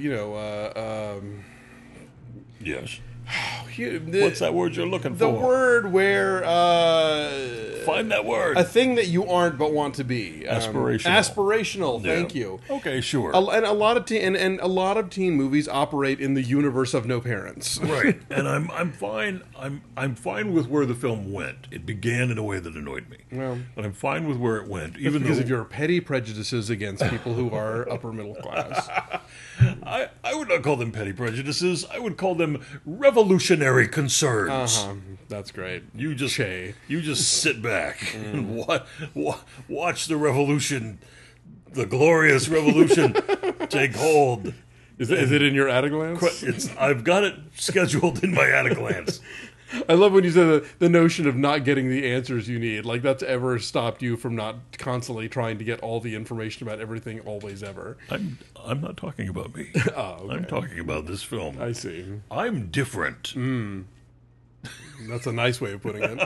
A: yes. What's that word you're looking for?
B: The word where
A: find that word.
B: A thing that you aren't but want to be.
A: Aspirational.
B: Aspirational. Thank you.
A: Okay, sure.
B: And a lot of teen movies operate in the universe of no parents.
A: Right. And I'm fine. I'm fine with where the film went. It began in a way that annoyed me.
B: Well,
A: but I'm fine with where it went,
B: even because of your petty prejudices against people who are upper middle class.
A: I would not call them petty prejudices. I would call them revolutionary concerns.
B: That's great.
A: You just sit back and watch the revolution, the glorious revolution, take hold.
B: Is it in your at-a-glance?
A: I've got it scheduled in my at-a-glance.
B: I love when you said the notion of not getting the answers you need. Like that's ever stopped you from not constantly trying to get all the information about everything, always, ever.
A: I'm not talking about me.
B: Oh, okay.
A: I'm talking about this film.
B: I see.
A: I'm different.
B: That's a nice way of putting it.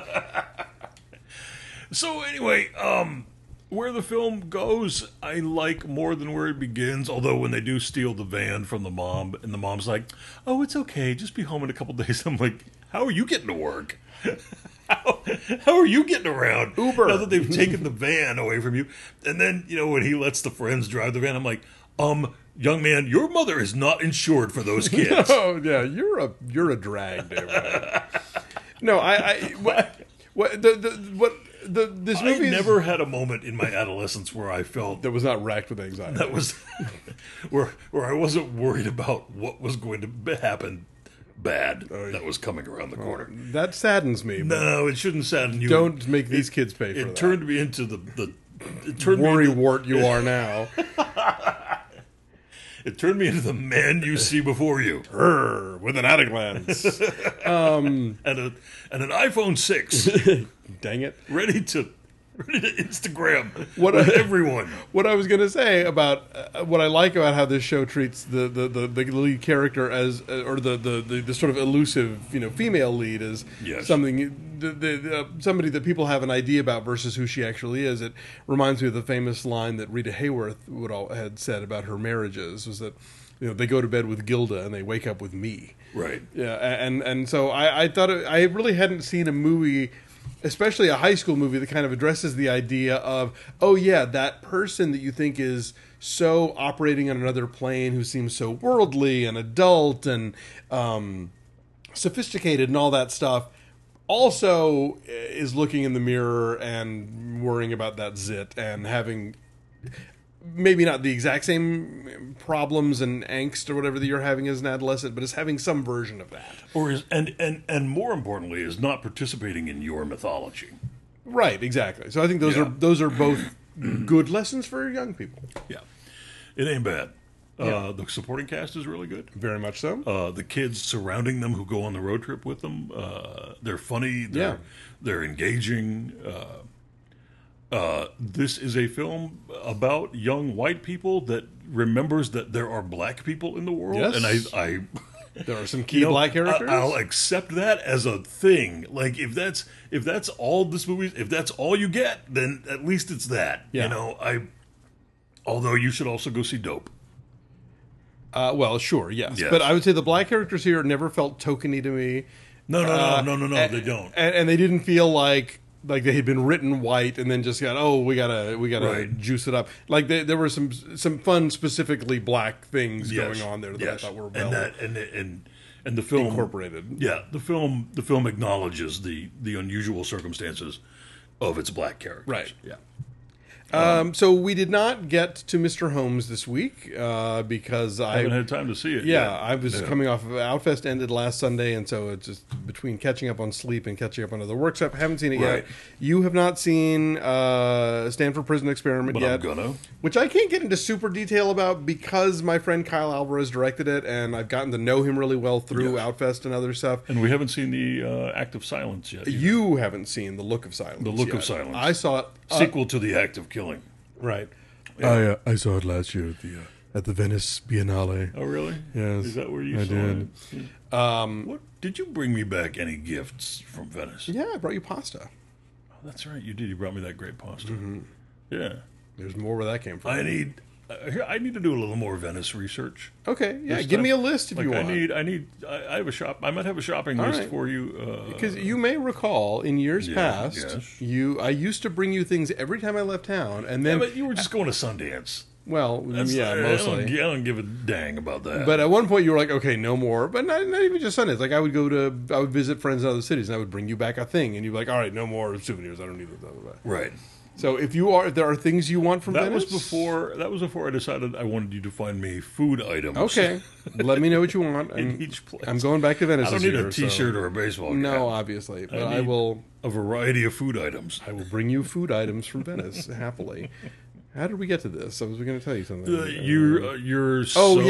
A: So anyway, where the film goes, I like more than where it begins. Although when they do steal the van from the mom, and the mom's like, "Oh, it's okay, just be home in a couple days." I'm like, "How are you getting to work? How are you getting around?
B: Uber."
A: Now that they've taken the van away from you, and then when he lets the friends drive the van, I'm like, young man, your mother is not insured for those kids.
B: Oh yeah, you're a drag, David. No, this movie.
A: I never had a moment in my adolescence where I felt
B: that was not racked with anxiety.
A: That was where I wasn't worried about what was going to happen bad that was coming around the corner.
B: That saddens me.
A: No, it shouldn't sadden you.
B: Don't make these kids pay for that.
A: It turned me into the
B: worrywart you are now.
A: It turned me into the man you see before you.
B: With an at-a-glance.
A: And an iPhone 6.
B: Dang it.
A: Ready to Instagram with everyone.
B: What I was going to say about what I like about how this show treats the lead character as, or the sort of elusive female lead as something somebody that people have an idea about versus who she actually is. It reminds me of the famous line that Rita Hayworth had said about her marriages, was that they go to bed with Gilda and they wake up with me.
A: Right.
B: Yeah, and so I thought I really hadn't seen a movie, especially a high school movie, that kind of addresses the idea of, oh yeah, that person that you think is so operating on another plane, who seems so worldly and adult and sophisticated and all that stuff, also is looking in the mirror and worrying about that zit and having maybe not the exact same problems and angst or whatever that you're having as an adolescent, but is having some version of that.
A: Or is and more importantly, is not participating in your mythology.
B: Right, exactly. So I think those are both good lessons for young people.
A: Yeah. It ain't bad. The supporting cast is really good.
B: Very much so.
A: The kids surrounding them who go on the road trip with them, they're funny, they're engaging. This is a film about young white people that remembers that there are black people in the world.
B: Yes.
A: And I
B: there are some key black characters.
A: I'll accept that as a thing. Like if that's all this movie, if that's all you get, then at least it's that.
B: Yeah.
A: Although you should also go see Dope.
B: Well, sure, yes. But I would say the black characters here never felt tokeny to me.
A: No, they don't.
B: And they didn't feel like they had been written white and then just got, we gotta juice it up. Like there were some fun, specifically black things going on there that I thought were well
A: and the film
B: incorporated.
A: Yeah, the film acknowledges the unusual circumstances of its black characters.
B: Right.
A: Yeah.
B: So we did not get to Mr. Holmes this week because
A: I haven't had time to see it.
B: Yeah, I was coming off of Outfest ended last Sunday, and so it's just between catching up on sleep and catching up on other work stuff. Haven't seen it yet. You have not seen Stanford Prison Experiment
A: but
B: yet,
A: I'm gonna.
B: which I can't get into super detail about because my friend Kyle Alvarez directed it, and I've gotten to know him really well through Outfest and other stuff.
A: And we haven't seen the Act of Silence yet.
B: You haven't seen The Look of Silence.
A: The Look
B: yet.
A: of Silence.
B: I saw it.
A: Sequel to The Act of Killing.
B: Right.
C: Yeah. I saw it last year at the Venice Biennale.
A: Oh, really?
C: Yes.
A: Is that where you
C: I
A: saw
C: did.
A: it? What did you bring me back? Any gifts from Venice?
B: Yeah, I brought you pasta.
A: Oh, that's right. You did. You brought me that great pasta.
B: Mm-hmm.
A: Yeah.
B: There's more where that came from.
A: I need to do a little more Venice research.
B: Okay, yeah. Give me a list if you want.
A: I have a shop. I might have a shopping list for you.
B: Because you may recall in years past, I used to bring you things every time I left town, and then
A: but you were just going to Sundance.
B: Well, mostly.
A: I don't give a dang about that.
B: But at one point, you were like, "Okay, no more." But not even just Sundance. Like I would visit friends in other cities, and I would bring you back a thing, and you'd be like, "All right, no more souvenirs. I don't need those."
A: Right.
B: So if there are things you want from Venice?
A: That was before I decided I wanted you to find me food items.
B: Okay, let me know what you want.
A: In each place.
B: I'm going back to Venice.
A: I don't need a T-shirt or a baseball cap.
B: No, obviously, but I will
A: a variety of food items.
B: I will bring you food items from Venice happily. How did we get to this? I was going to tell you something.
A: You're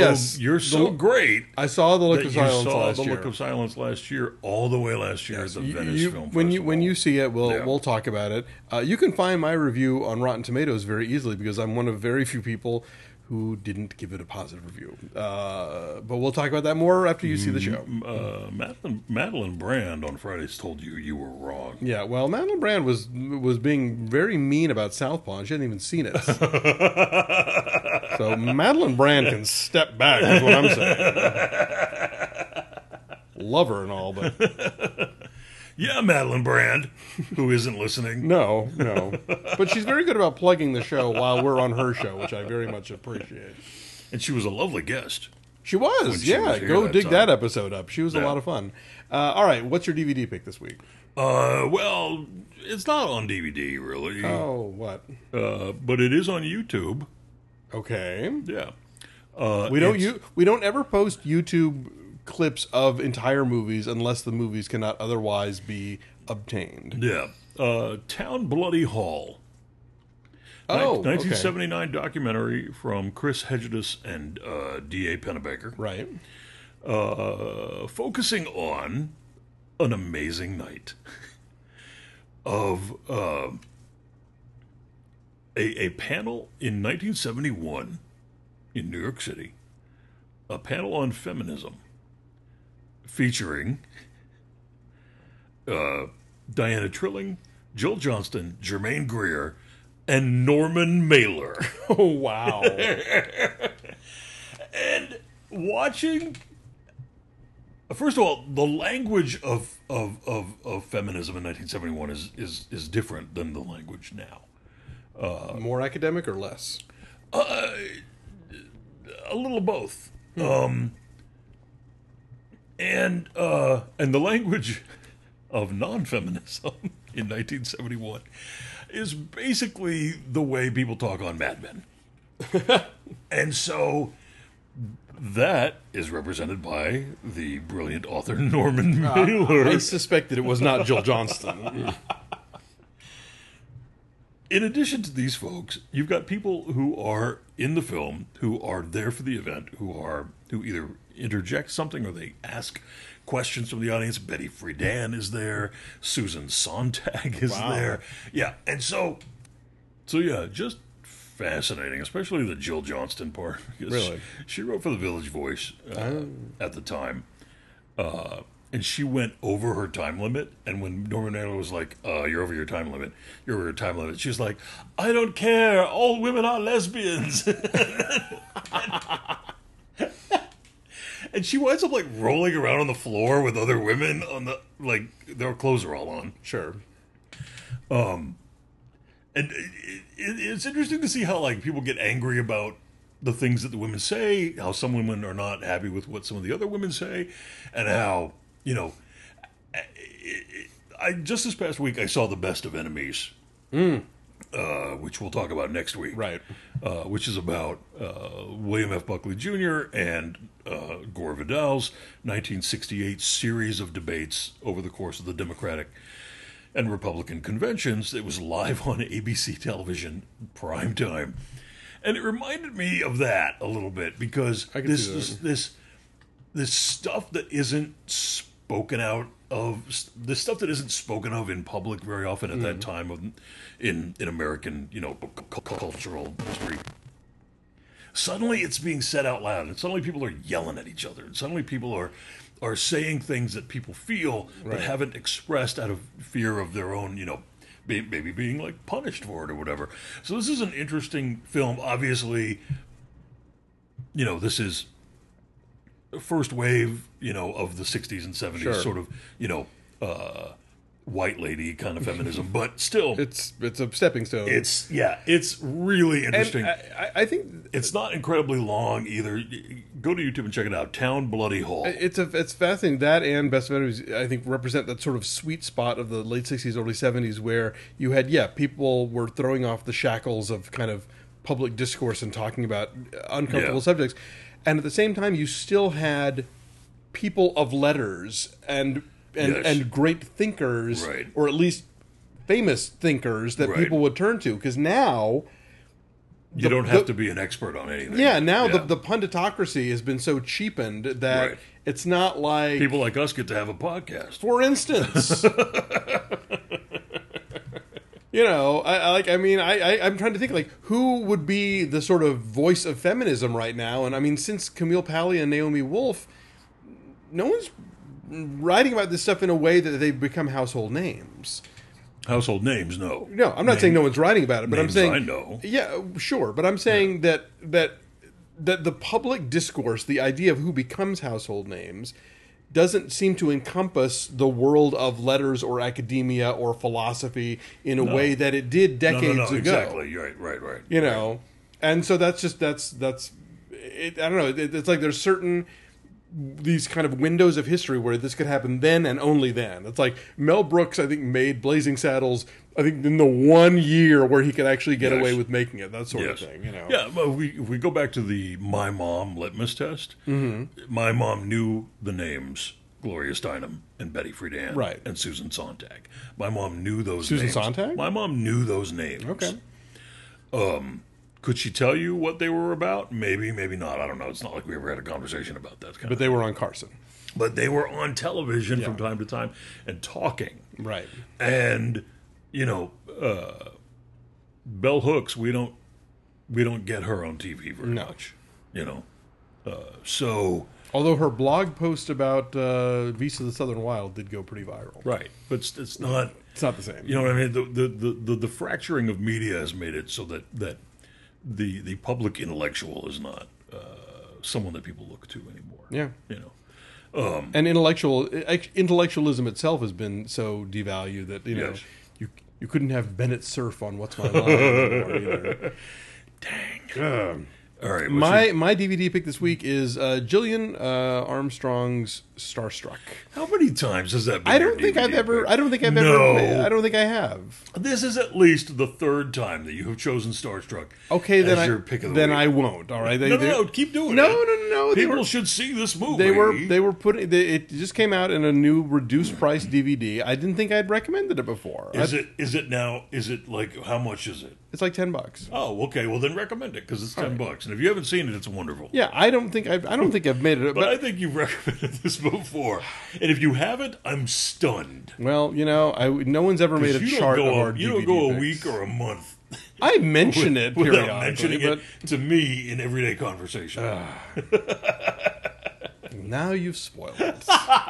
A: so great.
B: I saw The Look of Silence last year.
A: The Look of Silence last year, all the way last year at the Venice Film Festival.
B: When you see it, we'll talk about it. You can find my review on Rotten Tomatoes very easily because I'm one of very few people who didn't give it a positive review. But we'll talk about that more after you see the show.
A: Madeline Brand on Fridays told you were wrong.
B: Yeah, well, Madeline Brand was being very mean about Southpaw, and she hadn't even seen it. So Madeline Brand can step back, is what I'm saying. Love her and all, but...
A: Yeah, Madeline Brand, who isn't listening.
B: No. But she's very good about plugging the show while we're on her show, which I very much appreciate.
A: And she was a lovely guest.
B: She was, Go dig that episode up. She was a lot of fun. All right, what's your DVD pick this week?
A: Well, it's not on DVD, really.
B: Oh, what?
A: But it is on YouTube.
B: Okay.
A: Yeah.
B: We don't ever post YouTube clips of entire movies unless the movies cannot otherwise be obtained.
A: Yeah. Town Bloody Hall. 1979 documentary from Chris Hedges and D.A. Pennebaker.
B: Right.
A: Focusing on an amazing night of a panel in 1971 in New York City. A panel on feminism featuring Diana Trilling, Jill Johnston, Germaine Greer, and Norman Mailer.
B: Oh, wow.
A: And watching... First of all, the language of feminism in 1971 is different than the language now.
B: More academic or less?
A: A little of both. And the language of non-feminism in 1971 is basically the way people talk on Mad Men. And so that is represented by the brilliant author Norman Mailer.
B: I suspected it was not Jill Johnston.
A: In addition to these folks, you've got people who are in the film, who are there for the event, who either interject something or they ask questions from the audience. Betty Friedan is there. Susan Sontag is there. Yeah, and so yeah, just fascinating, especially the Jill Johnston part.
B: Really?
A: She wrote for the Village Voice at the time. And she went over her time limit. And when Norman Mailer was like, you're over your time limit, she was like, I don't care. All women are lesbians. And she winds up like rolling around on the floor with other women their clothes are all on.
B: Sure.
A: And it's interesting to see how like people get angry about the things that the women say, how some women are not happy with what some of the other women say, and how, I just this past week I saw The Best of Enemies. which we'll talk about next week.
B: Right.
A: Which is about William F. Buckley Jr. and Gore Vidal's 1968 series of debates over the course of the Democratic and Republican conventions. It was live on ABC television, prime time. And it reminded me of that a little bit because this stuff that isn't spoken out of, this stuff that isn't spoken of in public very often at that time in American, cultural history. Suddenly it's being said out loud, and suddenly people are yelling at each other, and suddenly people are saying things that people feel but haven't expressed out of fear of their own, maybe being like punished for it or whatever. So this is an interesting film. Obviously, this is first wave, of the 60s and 70s, sort of, white lady kind of feminism, but still,
B: it's a stepping stone.
A: It's really interesting.
B: And I think
A: it's not incredibly long either. Go to YouTube and check it out. Town Bloody Hall.
B: It's fascinating. That and Best of Enemies, I think, represent that sort of sweet spot of the late 60s, early 70s, where you had people were throwing off the shackles of kind of public discourse and talking about uncomfortable subjects, and at the same time, you still had people of letters and great thinkers, or at least famous thinkers that people would turn to. Because now
A: you don't have to be an expert on anything.
B: Yeah, now the punditocracy has been so cheapened that it's not like
A: people like us get to have a podcast.
B: For instance, I'm trying to think like who would be the sort of voice of feminism right now, and I mean since Camille Paglia and Naomi Wolf, no one's writing about this stuff in a way that they've become household names.
A: Household names, no.
B: No, I'm not saying no one's writing about it, but I'm saying
A: I know.
B: Yeah, sure, but I'm saying that the public discourse, the idea of who becomes household names, doesn't seem to encompass the world of letters or academia or philosophy in a way that it did decades ago.
A: Exactly. You're right.
B: And so that's it. I don't know. It's like there's certain these kind of windows of history where this could happen then and only then. It's like Mel Brooks, I think, made Blazing Saddles, I think, in the 1 year where he could actually get away with making it, that sort of thing.
A: Yeah, well, if we go back to the My Mom litmus test, my mom knew the names Gloria Steinem and Betty Friedan and Susan Sontag. My mom knew those names.
B: Susan Sontag?
A: My mom knew those names.
B: Okay.
A: Could she tell you what they were about? Maybe, maybe not. I don't know. It's not like we ever had a conversation about that kind of
B: But they were on Carson.
A: But they were on television from time to time and talking.
B: Right.
A: And, Bell Hooks, we don't get her on TV very much. So...
B: Although her blog post about Visa the Southern Wild did go pretty viral.
A: Right. But it's not...
B: It's not the same.
A: You know what I mean? The fracturing of media has made it so that the public intellectual is not someone that people look to anymore.
B: Yeah.
A: And
B: intellectualism itself has been so devalued that you couldn't have Bennett Cerf on What's My Line anymore either.
A: Dang. All right.
B: My DVD pick this week is Gillian Armstrong's Starstruck.
A: How many times has that been?
B: I don't think I have.
A: This is at least the third time that you have chosen Starstruck.
B: Okay,
A: as your pick of the week.
B: I won't. All right.
A: No, keep doing it.
B: No.
A: People should see this movie.
B: They were putting. It just came out in a new reduced price DVD. I didn't think I'd recommended it before.
A: Is it now? Is it like how much is it?
B: It's like $10.
A: Oh, okay. Well, then recommend it because it's $10. And if you haven't seen it, it's wonderful.
B: Yeah, I don't think I've made it.
A: But I think you've recommended this before. And if you haven't, I'm stunned.
B: Well, no one's ever made a chart of our DVD
A: You don't go
B: picks.
A: a week or a month.
B: I mention it periodically.
A: Without mentioning it to me in everyday conversation.
B: Now you've spoiled it.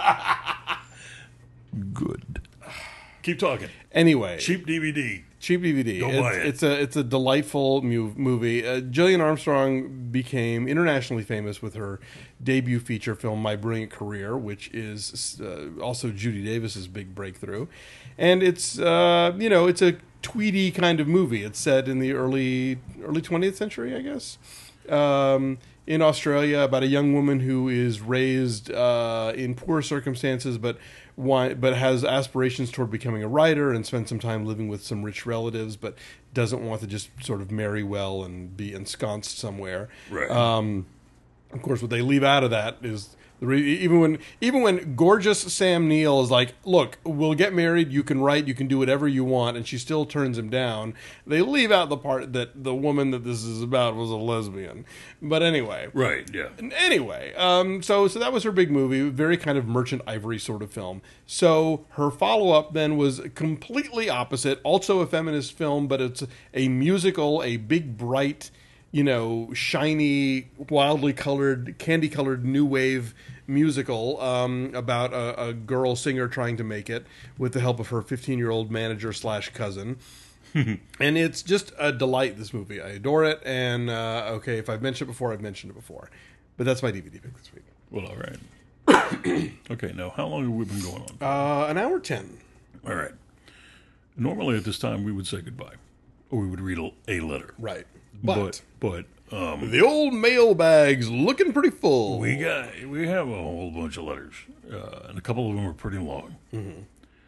A: Good. Keep talking.
B: Anyway.
A: Cheap DVD.
B: Go buy it. It's a delightful movie. Gillian Armstrong became internationally famous with her debut feature film, My Brilliant Career, which is also Judy Davis's big breakthrough. And it's it's a Tweety kind of movie. It's set in the early 20th century, I guess. in Australia about a young woman who is raised in poor circumstances, but has aspirations toward becoming a writer and spend some time living with some rich relatives, but doesn't want to just sort of marry well and be ensconced somewhere.
A: Right.
B: Of course, what they leave out of that is even when gorgeous Sam Neill is like, "Look, we'll get married. You can write. You can do whatever you want," and she still turns him down. They leave out the part that the woman that this is about was a lesbian. But anyway,
A: right? Yeah.
B: Anyway, so that was her big movie, very kind of Merchant Ivory sort of film. So her follow up then was completely opposite, also a feminist film, but it's a musical, a big bright, shiny, wildly colored, candy-colored new wave musical about a girl singer trying to make it with the help of her 15-year-old manager / cousin. And it's just a delight, this movie. I adore it. And, okay, if I've mentioned it before, I've mentioned it before. But that's my DVD pick this week.
A: Well, all right. Okay, now, how long have we been going on?
B: An hour 10.
A: All right. Normally at this time, we would say goodbye. Or we would read a letter.
B: Right.
A: But
B: the old mailbag's looking pretty full.
A: We have a whole bunch of letters, and a couple of them are pretty long.
B: Mm-hmm.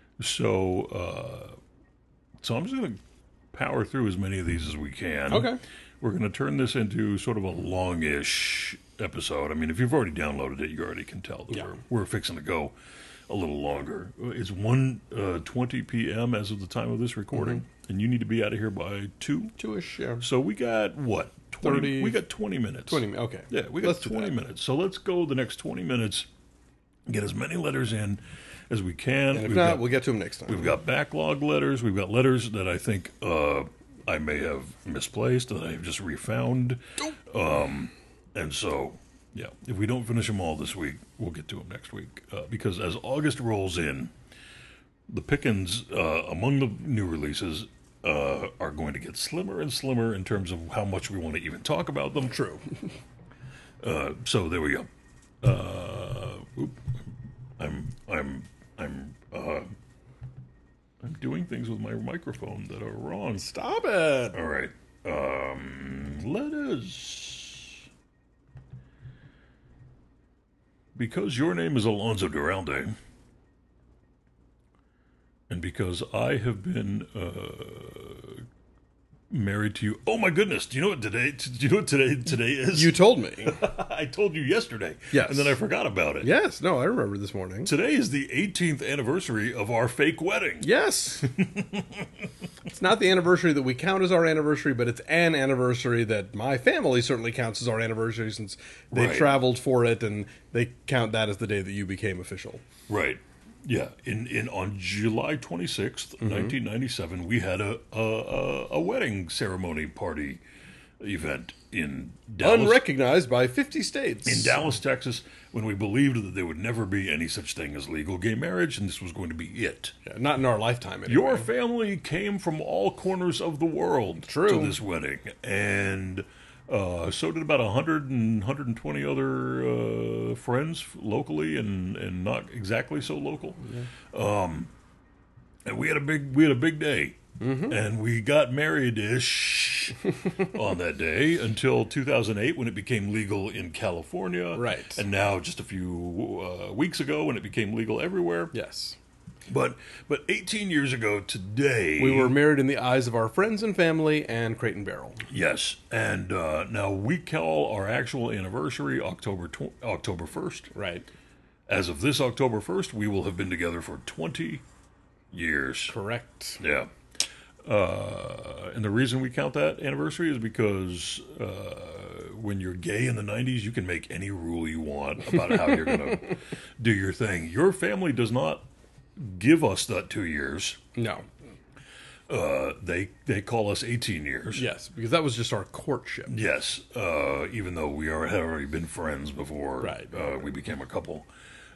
A: So I'm just going to power through as many of these as we can.
B: Okay.
A: We're going to turn this into sort of a longish episode. I mean, if you've already downloaded it, you already can tell that we're fixing to go a little longer. It's 1:20 p.m. as of the time of this recording, and you need to be out of here by 2?
B: 2-ish, yeah.
A: So we got, what, 20?
B: 30.
A: We got 20 minutes.
B: 20, okay.
A: Yeah, we got
B: Let's
A: 20 minutes. So let's go the next 20 minutes, get as many letters in as we can.
B: And if not, we'll get to them next time.
A: We've got backlog letters. We've got letters that I think I may have misplaced, that I've just refound. And so, yeah, if we don't finish them all this week, we'll get to them next week. Because as August rolls in, the pickings among the new releases are going to get slimmer and slimmer in terms of how much we want to even talk about them.
B: True.
A: So there we go. I'm doing things with my microphone that are wrong.
B: Stop it.
A: All right. Letters. Because your name is Alonso Duralde, and because I have been married to you. Oh my goodness! Do you know what today is?
B: You told me.
A: I told you yesterday.
B: Yes.
A: And then I forgot about it.
B: Yes. No, I remember this morning.
A: Today is the 18th anniversary of our fake wedding.
B: Yes. It's not the anniversary that we count as our anniversary, but it's an anniversary that my family certainly counts as our anniversary, since they traveled for it, and they count that as the day that you became official.
A: Right. Yeah. On July 26th, 1997, we had a wedding ceremony party event in Dallas.
B: Unrecognized by 50 states.
A: In Dallas, Texas, when we believed that there would never be any such thing as legal gay marriage, and this was going to be it.
B: Yeah, not in our lifetime, anyway.
A: Your family came from all corners of the world to this wedding, and so did about 100 and 120 other friends locally and not exactly so local. Yeah. And we had a big day. Mm-hmm. And we got married-ish on that day until 2008, when it became legal in California.
B: Right.
A: And now just a few weeks ago, when it became legal everywhere.
B: Yes.
A: But 18 years ago today,
B: we were married in the eyes of our friends and family and Crate and Barrel.
A: Yes. And now we call our actual anniversary October 1st.
B: Right.
A: As of this October 1st, we will have been together for 20 years.
B: Correct.
A: Yeah. And the reason we count that anniversary is because when you're gay in the 90s, you can make any rule you want about how you're going to do your thing. Your family does not give us that 2 years.
B: No.
A: They call us 18 years.
B: Yes, because that was just our courtship.
A: Yes, even though we had already been friends before we became a couple.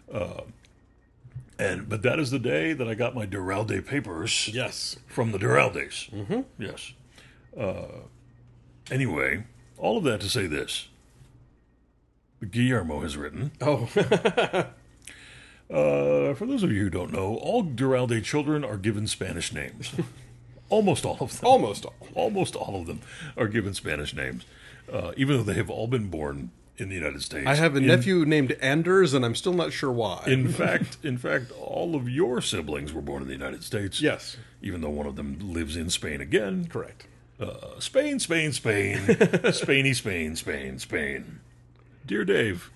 A: But that is the day that I got my Duralde papers.
B: Yes.
A: From the Duraldes.
B: Mm-hmm.
A: Yes. Anyway, all of that to say this. Guillermo has written.
B: Oh.
A: For those of you who don't know, all Duralde children are given Spanish names. Almost all of them.
B: Almost all.
A: Almost all of them are given Spanish names, even though they have all been born in the United States.
B: I have a nephew named Anders, and I'm still not sure why.
A: In fact, all of your siblings were born in the United States.
B: Yes.
A: Even though one of them lives in Spain again.
B: Correct.
A: Spain. Spainy Spain. Dear Dave,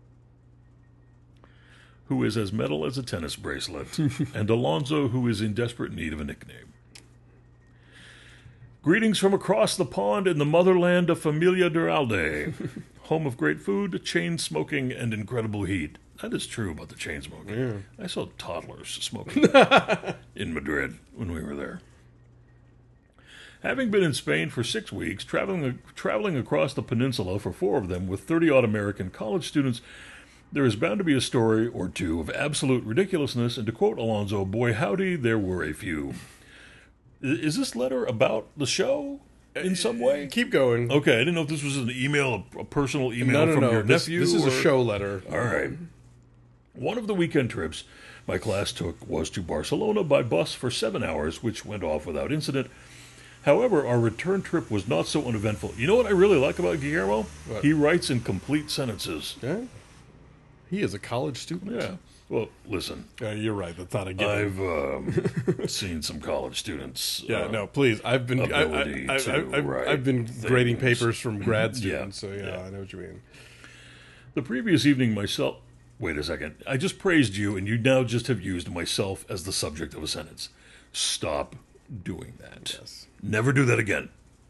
A: who is as metal as a tennis bracelet, and Alonzo, who is in desperate need of a nickname. Greetings from across the pond in the motherland of Familia Duralde, home of great food, chain smoking, and incredible heat. That is true about the chain smoking.
B: Yeah.
A: I saw toddlers smoking in Madrid when we were there. Having been in Spain for 6 weeks, traveling across the peninsula for 4 of them with 30-odd American college students, there is bound to be a story or two of absolute ridiculousness, and to quote Alonzo, boy howdy, there were a few. Is this letter about the show in some way?
B: Keep going.
A: Okay, I didn't know if this was an email, a personal email from your nephew.
B: This is a show letter.
A: All right. One of the weekend trips my class took was to Barcelona by bus for 7 hours, which went off without incident. However, our return trip was not so uneventful. You know what I really like about Guillermo?
B: What?
A: He writes in complete sentences.
B: Yeah. He is a college student.
A: Yeah. Well, listen.
B: You're right. That's not a given.
A: I've seen some college students.
B: Yeah, no, please. I've been grading papers from grad students, so I know what you mean.
A: The previous evening, myself. Wait a second. I just praised you, and you now just have used myself as the subject of a sentence. Stop doing that.
B: Yes.
A: Never do that again.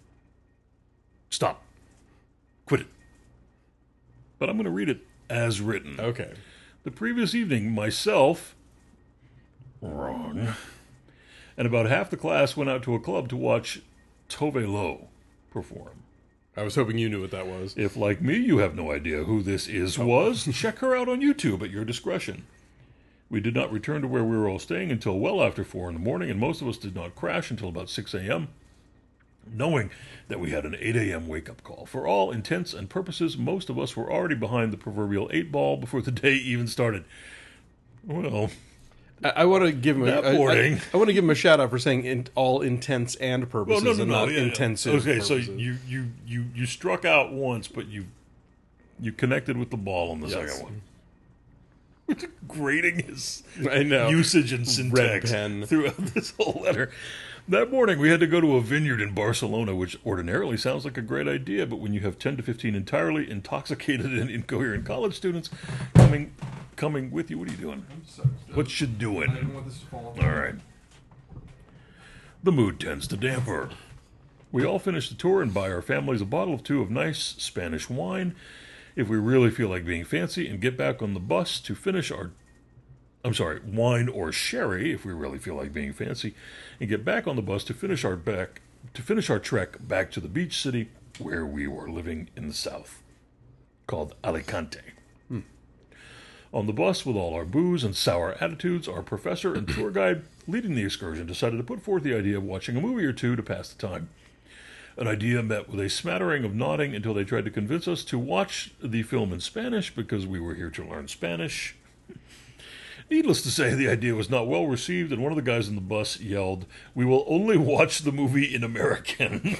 A: Stop. Quit it. But I'm going to read it as written.
B: Okay.
A: The previous evening, myself, wrong, and about half the class went out to a club to watch Tove Lo perform.
B: I was hoping you knew what that was.
A: If, like me, you have no idea who this was, check her out on YouTube at your discretion. We did not return to where we were all staying until well after 4 in the morning, and most of us did not crash until about 6 a.m., knowing that we had an 8 a.m. wake-up call. For all intents and purposes, most of us were already behind the proverbial 8 ball before the day even started. Well,
B: I want to give him
A: that morning.
B: I want to give him a shout out for saying all intents and purposes,
A: well, no,
B: not intensive.
A: Okay,
B: purposes.
A: so you struck out once, but you connected with the ball on the second one. Grading his usage and syntax throughout this whole letter. That morning, we had to go to a vineyard in Barcelona, which ordinarily sounds like a great idea, but when you have 10 to 15 entirely intoxicated and incoherent college students coming with you, what are you doing? What you doing?
B: I didn't want this to fall.
A: All right. The mood tends to damper. We all finish the tour and buy our families a bottle or 2 of nice Spanish wine if we really feel like being fancy, and get back on the bus to finish our... wine or sherry if we really feel like being fancy, and get back on the bus to finish our trek back to the beach city where we were living in the south, called Alicante. On the bus, with all our booze and sour attitudes, our professor and tour guide leading the excursion decided to put forth the idea of watching a movie or 2 to pass the time. An idea met with a smattering of nodding until they tried to convince us to watch the film in Spanish because we were here to learn Spanish. Needless to say, the idea was not well received, and one of the guys in the bus yelled, "We will only watch the movie in American."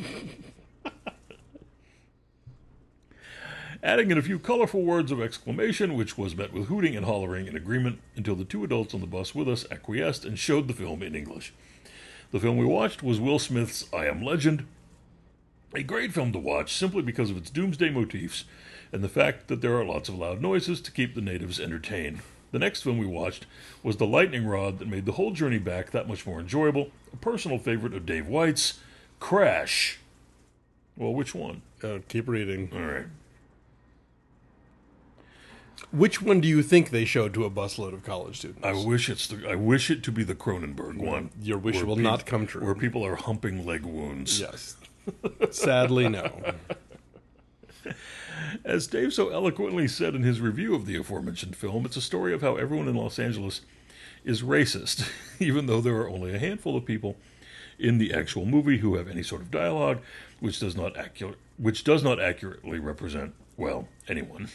A: Adding in a few colorful words of exclamation, which was met with hooting and hollering in agreement until the 2 adults on the bus with us acquiesced and showed the film in English. The film we watched was Will Smith's I Am Legend, a great film to watch simply because of its doomsday motifs and the fact that there are lots of loud noises to keep the natives entertained. The next film we watched was The Lightning Rod that made the whole journey back that much more enjoyable, a personal favorite of Dave White's, Crash. Well, which one?
B: Keep reading.
A: All right.
B: Which one do you think they showed to a busload of college students?
A: I wish it to be the Cronenberg one.
B: Your wish will not come true.
A: Where people are humping leg wounds.
B: Yes. Sadly, no.
A: As Dave so eloquently said in his review of the aforementioned film, it's a story of how everyone in Los Angeles is racist, even though there are only a handful of people in the actual movie who have any sort of dialogue, which does not accurately represent, well, anyone.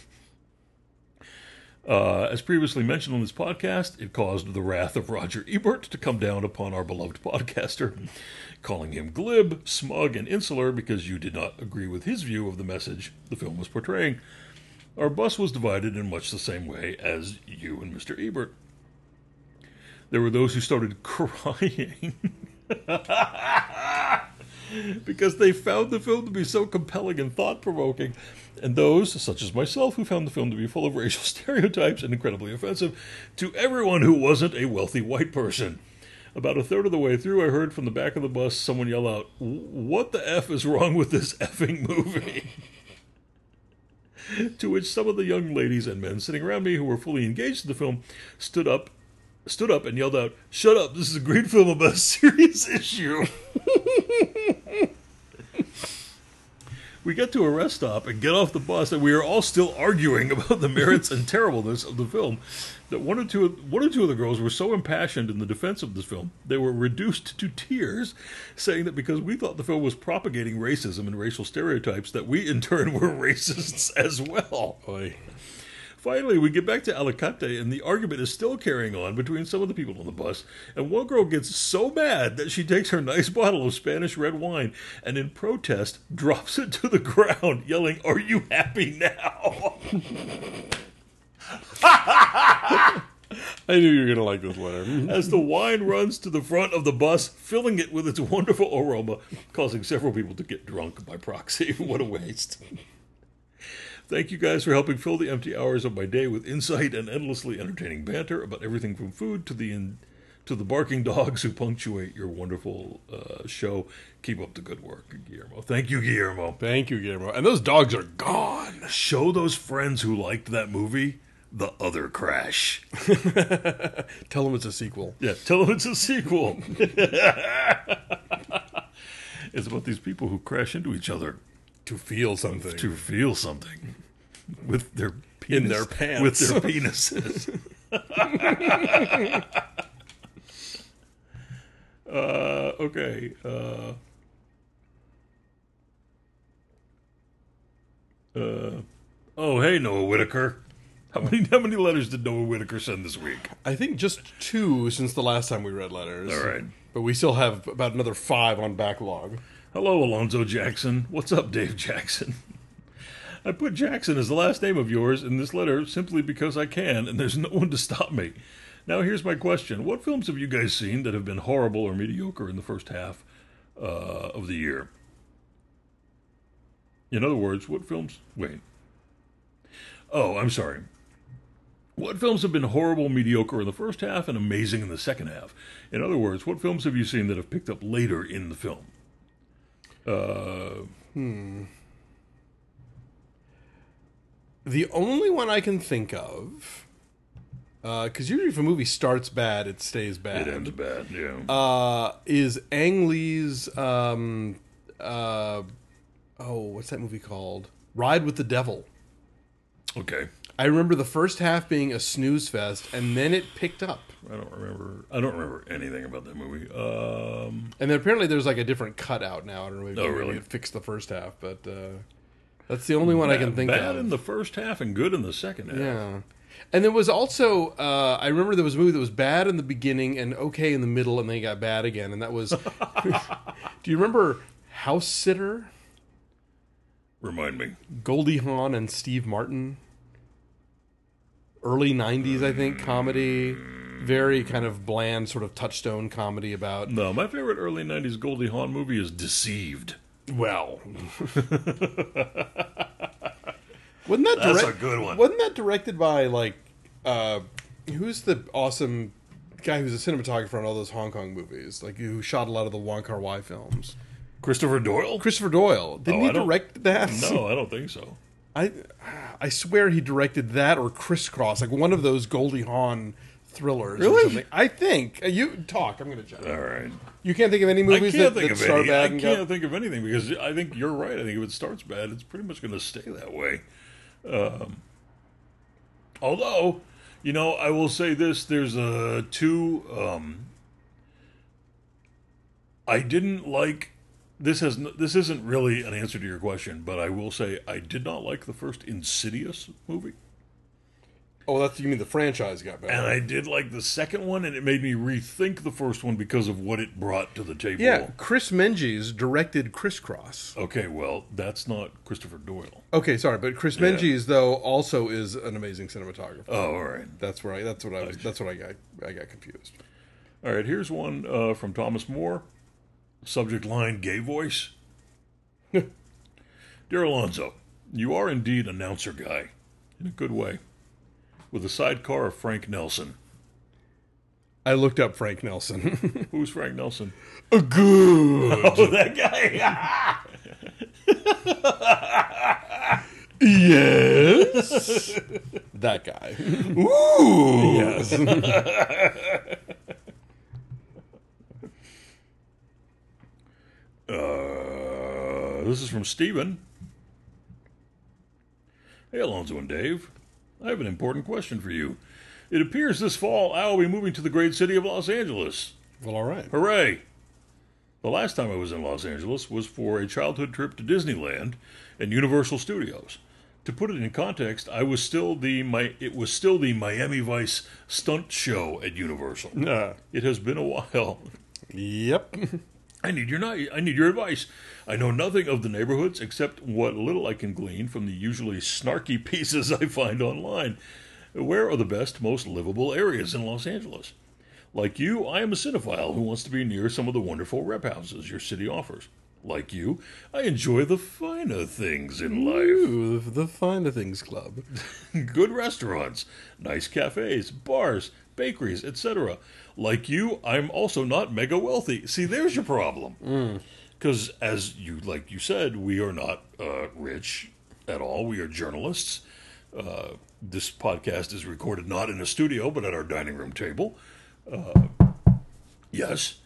A: As previously mentioned on this podcast, it caused the wrath of Roger Ebert to come down upon our beloved podcaster, calling him glib, smug, and insular because you did not agree with his view of the message the film was portraying. Our bus was divided in much the same way as you and Mr. Ebert. There were those who started crying because they found the film to be so compelling and thought-provoking, and those, such as myself, who found the film to be full of racial stereotypes and incredibly offensive to everyone who wasn't a wealthy white person. About a third of the way through, I heard from the back of the bus someone yell out, "What the F is wrong with this effing movie?" To which some of the young ladies and men sitting around me who were fully engaged in the film stood up and yelled out, "Shut up, this is a great film about a serious issue." We get to a rest stop and get off the bus, and we are all still arguing about the merits and terribleness of the film. That one or two of the girls were so impassioned in the defense of this film, they were reduced to tears, saying that because we thought the film was propagating racism and racial stereotypes, that we in turn were racists as well.
B: Oy.
A: Finally, we get back to Alicante, and the argument is still carrying on between some of the people on the bus, and one girl gets so mad that she takes her nice bottle of Spanish red wine and in protest drops it to the ground, yelling, "Are you happy now?"
B: I knew you were going to like this letter.
A: As the wine runs to the front of the bus, filling it with its wonderful aroma, causing several people to get drunk by proxy. What a waste. Thank you guys for helping fill the empty hours of my day with insight and endlessly entertaining banter about everything from food to the barking dogs who punctuate your wonderful show. Keep up the good work, Guillermo. Thank you, Guillermo.
B: Thank you, Guillermo. And those dogs are gone.
A: Show those friends who liked that movie The Other Crash.
B: Tell them it's a sequel.
A: Yeah, tell them it's a sequel. It's about these people who crash into each other.
B: To feel something.
A: To feel something. With their penis,
B: in their pants.
A: With their penises. Okay. Oh, hey, Noah Whitaker. How many letters did Noah Whitaker send this week?
B: I think just 2 since the last time we read letters.
A: All right.
B: But we still have about another 5 on backlog.
A: Hello, Alonzo Jackson. What's up, Dave Jackson? I put Jackson as the last name of yours in this letter simply because I can, and there's no one to stop me. Now, here's my question. What films have you guys seen that have been horrible or mediocre in the first half of the year? In other words, what films... Wait. Oh, I'm sorry. What films have been horrible, mediocre in the first half and amazing in the second half? In other words, what films have you seen that have picked up later in the film?
B: The only one I can think of, because usually if a movie starts bad, it stays bad.
A: It ends bad, yeah.
B: Is Ang Lee's, what's that movie called? Ride with the Devil.
A: Okay.
B: I remember the first half being a snooze fest, and then it picked up.
A: I don't remember anything about that movie.
B: And then apparently there's like a different cut out now. I don't know. Maybe
A: really?
B: it fixed the first half, but that's the only one I can think of.
A: Bad in the first half and good in the second half.
B: Yeah. And there was also, I remember there was a movie that was bad in the beginning and okay in the middle, and then it got bad again. And that was, do you remember House Sitter?
A: Remind me.
B: Goldie Hawn and Steve Martin. Early 90s, I think, comedy. Very kind of bland, sort of touchstone comedy about...
A: No, my favorite early 90s Goldie Hawn movie is Deceived.
B: Well... That's
A: a good one.
B: Wasn't that directed by, like... who's the awesome guy who's a cinematographer on all those Hong Kong movies? Like, who shot a lot of the Wong Kar-wai films?
A: Christopher Doyle?
B: Christopher Doyle. Didn't he direct that?
A: No, I don't think so.
B: I swear he directed that or Crisscross, like one of those Goldie Hawn thrillers.
A: Really?
B: Or something. I think. You talk. I'm going to check.
A: All right.
B: You can't think of any movies that start bad?
A: I can't think of anything because I think you're right. I think if it starts bad, it's pretty much going to stay that way. Although, I will say this. There's two... I didn't like... This isn't really an answer to your question, but I will say I did not like the first Insidious movie.
B: Oh, you mean the franchise got better.
A: And I did like the second one, and it made me rethink the first one because of what it brought to the table.
B: Yeah, Chris Menges directed Crisscross.
A: Okay, well, that's not Christopher Doyle.
B: Okay, sorry, but Chris Menges though also is an amazing cinematographer.
A: Oh, all right.
B: That's what I got confused.
A: All right, here's one from Thomas Moore. Subject line, gay voice. Dear Alonzo, you are indeed announcer guy, in a good way, with a sidecar of Frank Nelson.
B: I looked up Frank Nelson.
A: Who's Frank Nelson?
B: A good.
A: Oh, that guy.
B: Yes. That guy.
A: Ooh.
B: Yes.
A: This is from Steven. Hey, Alonzo and Dave. I have an important question for you. It appears this fall I will be moving to the great city of Los Angeles.
B: Well, all right.
A: Hooray! The last time I was in Los Angeles was for a childhood trip to Disneyland and Universal Studios. To put it in context, it was still the Miami Vice stunt show at Universal. It has been a while.
B: Yep.
A: I need your advice. I know nothing of the neighborhoods except what little I can glean from the usually snarky pieces I find online. Where are the best, most livable areas in Los Angeles? Like you, I am a cinephile who wants to be near some of the wonderful rep houses your city offers. Like you, I enjoy the finer things in life.
B: Ooh, the Finer Things Club.
A: Good restaurants, nice cafes, bars, bakeries, etc. Like you, I'm also not mega wealthy. See, there's your problem. Because like you said, we are not rich at all. We are journalists. This podcast is recorded not in a studio, but at our dining room table. Yes.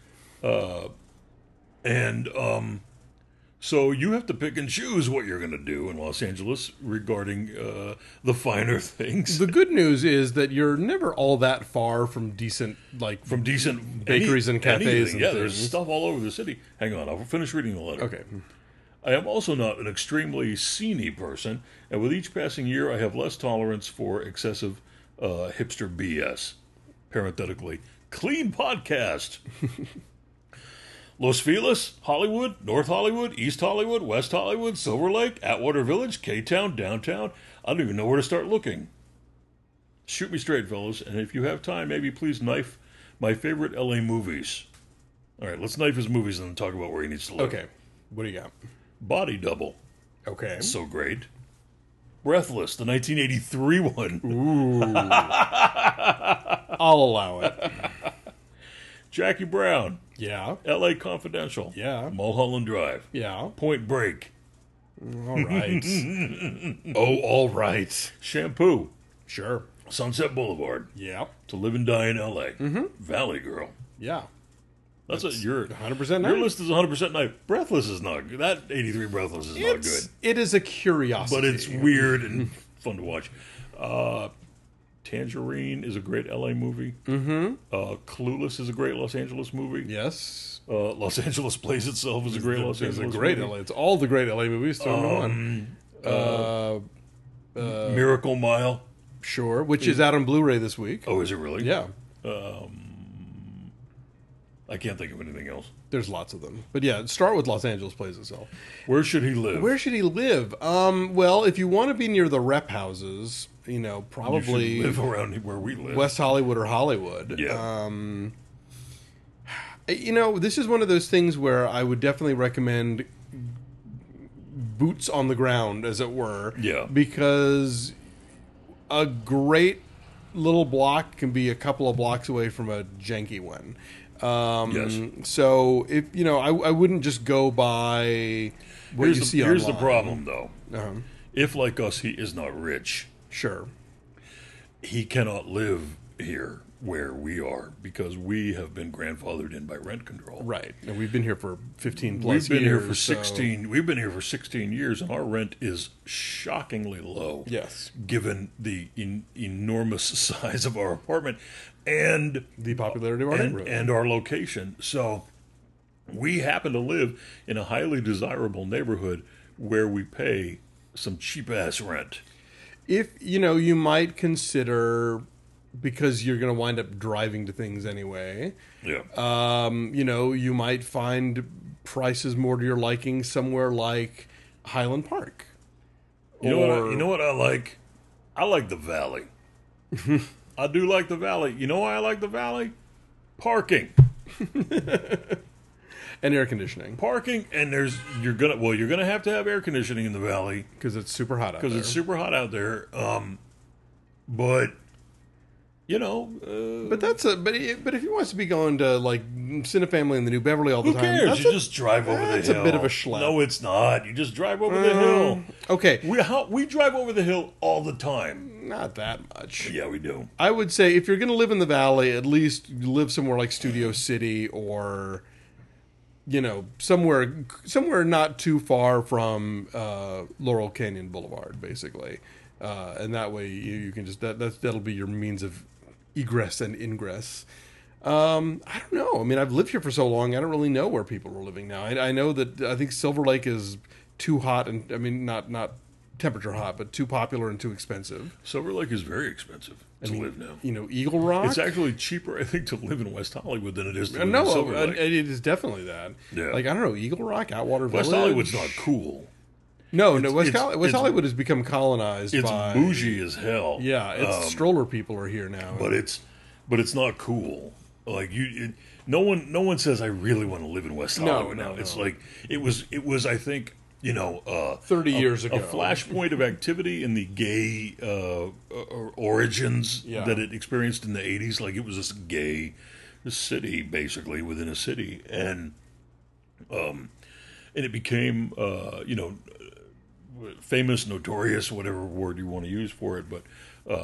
A: So you have to pick and choose what you're going to do in Los Angeles regarding the finer things.
B: The good news is that you're never all that far from decent bakeries and cafes.
A: Yeah, there's stuff all over the city. Hang on, I'll finish reading the letter.
B: Okay.
A: I am also not an extremely sceney person, and with each passing year, I have less tolerance for excessive hipster BS. Parenthetically, clean podcast. Los Feliz, Hollywood, North Hollywood, East Hollywood, West Hollywood, Silver Lake, Atwater Village, K-Town, downtown. I don't even know where to start looking. Shoot me straight, fellas, and if you have time, maybe please knife my favorite LA movies. All right, let's knife his movies and then talk about where he needs to live.
B: Okay, what do you got?
A: Body Double.
B: Okay.
A: So great. Breathless, the 1983 one.
B: Ooh. I'll allow it.
A: Jackie Brown.
B: Yeah.
A: L.A. Confidential.
B: Yeah.
A: Mulholland Drive.
B: Yeah.
A: Point Break.
B: All right. Oh, all right.
A: Shampoo.
B: Sure.
A: Sunset Boulevard.
B: Yeah.
A: To Live and Die in L.A.
B: Mm-hmm.
A: Valley Girl.
B: Yeah.
A: That's your
B: 100%
A: Your list is 100% knife. Breathless is not good. That 83 Breathless is not good.
B: It is a curiosity.
A: But it's weird and fun to watch. Tangerine is a great LA movie.
B: Mm-hmm.
A: Clueless is a great Los Angeles movie.
B: Yes.
A: Los Angeles Plays Itself is a great Los Angeles
B: movie.
A: LA.
B: It's all the great LA movies thrown on.
A: Miracle Mile.
B: Sure, which is out on Blu-ray this week.
A: Oh, is it really?
B: Yeah.
A: I can't think of anything else.
B: There's lots of them. But yeah, start with Los Angeles Plays Itself.
A: Where should he live?
B: Well, if you want to be near the rep houses, probably
A: you should live around where we live.
B: West Hollywood or Hollywood.
A: Yeah.
B: This is one of those things where I would definitely recommend boots on the ground, as it were.
A: Yeah.
B: Because a great little block can be a couple of blocks away from a janky one.
A: Yes.
B: So if I wouldn't just go by what you see online.
A: Here's the problem, though.
B: Uh-huh.
A: If, like us, he is not rich,
B: sure,
A: he cannot live here where we are because we have been grandfathered in by rent control.
B: Right, and we've been here for 15 plus years.
A: We've been here for 16. We've been here for 16 years, and our rent is shockingly low.
B: Yes,
A: given the enormous size of our apartment and
B: the popularity of our neighborhood
A: and our location. So we happen to live in a highly desirable neighborhood where we pay some cheap ass rent.
B: If, you might consider, because you're going to wind up driving to things anyway.
A: Yeah.
B: You might find prices more to your liking somewhere like Highland Park.
A: You know what I like? I like the Valley. I do like the Valley. You know why I like the Valley? Parking.
B: And air conditioning.
A: Parking, and you're gonna have to have air conditioning in the Valley
B: because it's super hot out there.
A: Because it's super hot out there. But
B: but if he wants to be going to like Cinefamily in the New Beverly all the time,
A: who cares? You just drive over the hill.
B: It's a bit of a schlep.
A: No, it's not. You just drive over the hill.
B: Okay,
A: we drive over the hill all the time.
B: Not that much.
A: Yeah, we do.
B: I would say if you're going to live in the Valley, at least live somewhere like Studio City or somewhere not too far from Laurel Canyon Boulevard, basically, and that way you can just that'll be your means of egress and ingress. I don't know. I mean, I've lived here for so long, I don't really know where people are living now. I know that I think Silver Lake is too hot, and I mean not temperature hot, but too popular and too expensive.
A: Silver Lake is very expensive to live now.
B: Eagle Rock.
A: It's actually cheaper, I think, to live in West Hollywood than it is to live in Silver Lake.
B: It is definitely that.
A: Yeah.
B: Like, I don't know, Eagle Rock, Atwater Village.
A: West Hollywood's not cool.
B: No, West Hollywood has become colonized.
A: It's bougie as hell.
B: Yeah, it's stroller people are here now.
A: But it's not cool. Like no one says I really want to live in West Hollywood now. It's like it was I think
B: 30 years ago,
A: a flashpoint of activity in the gay origins that it experienced in the 80s. Like, it was this gay city, basically, within a city. And it became, famous, notorious, whatever word you want to use for it. But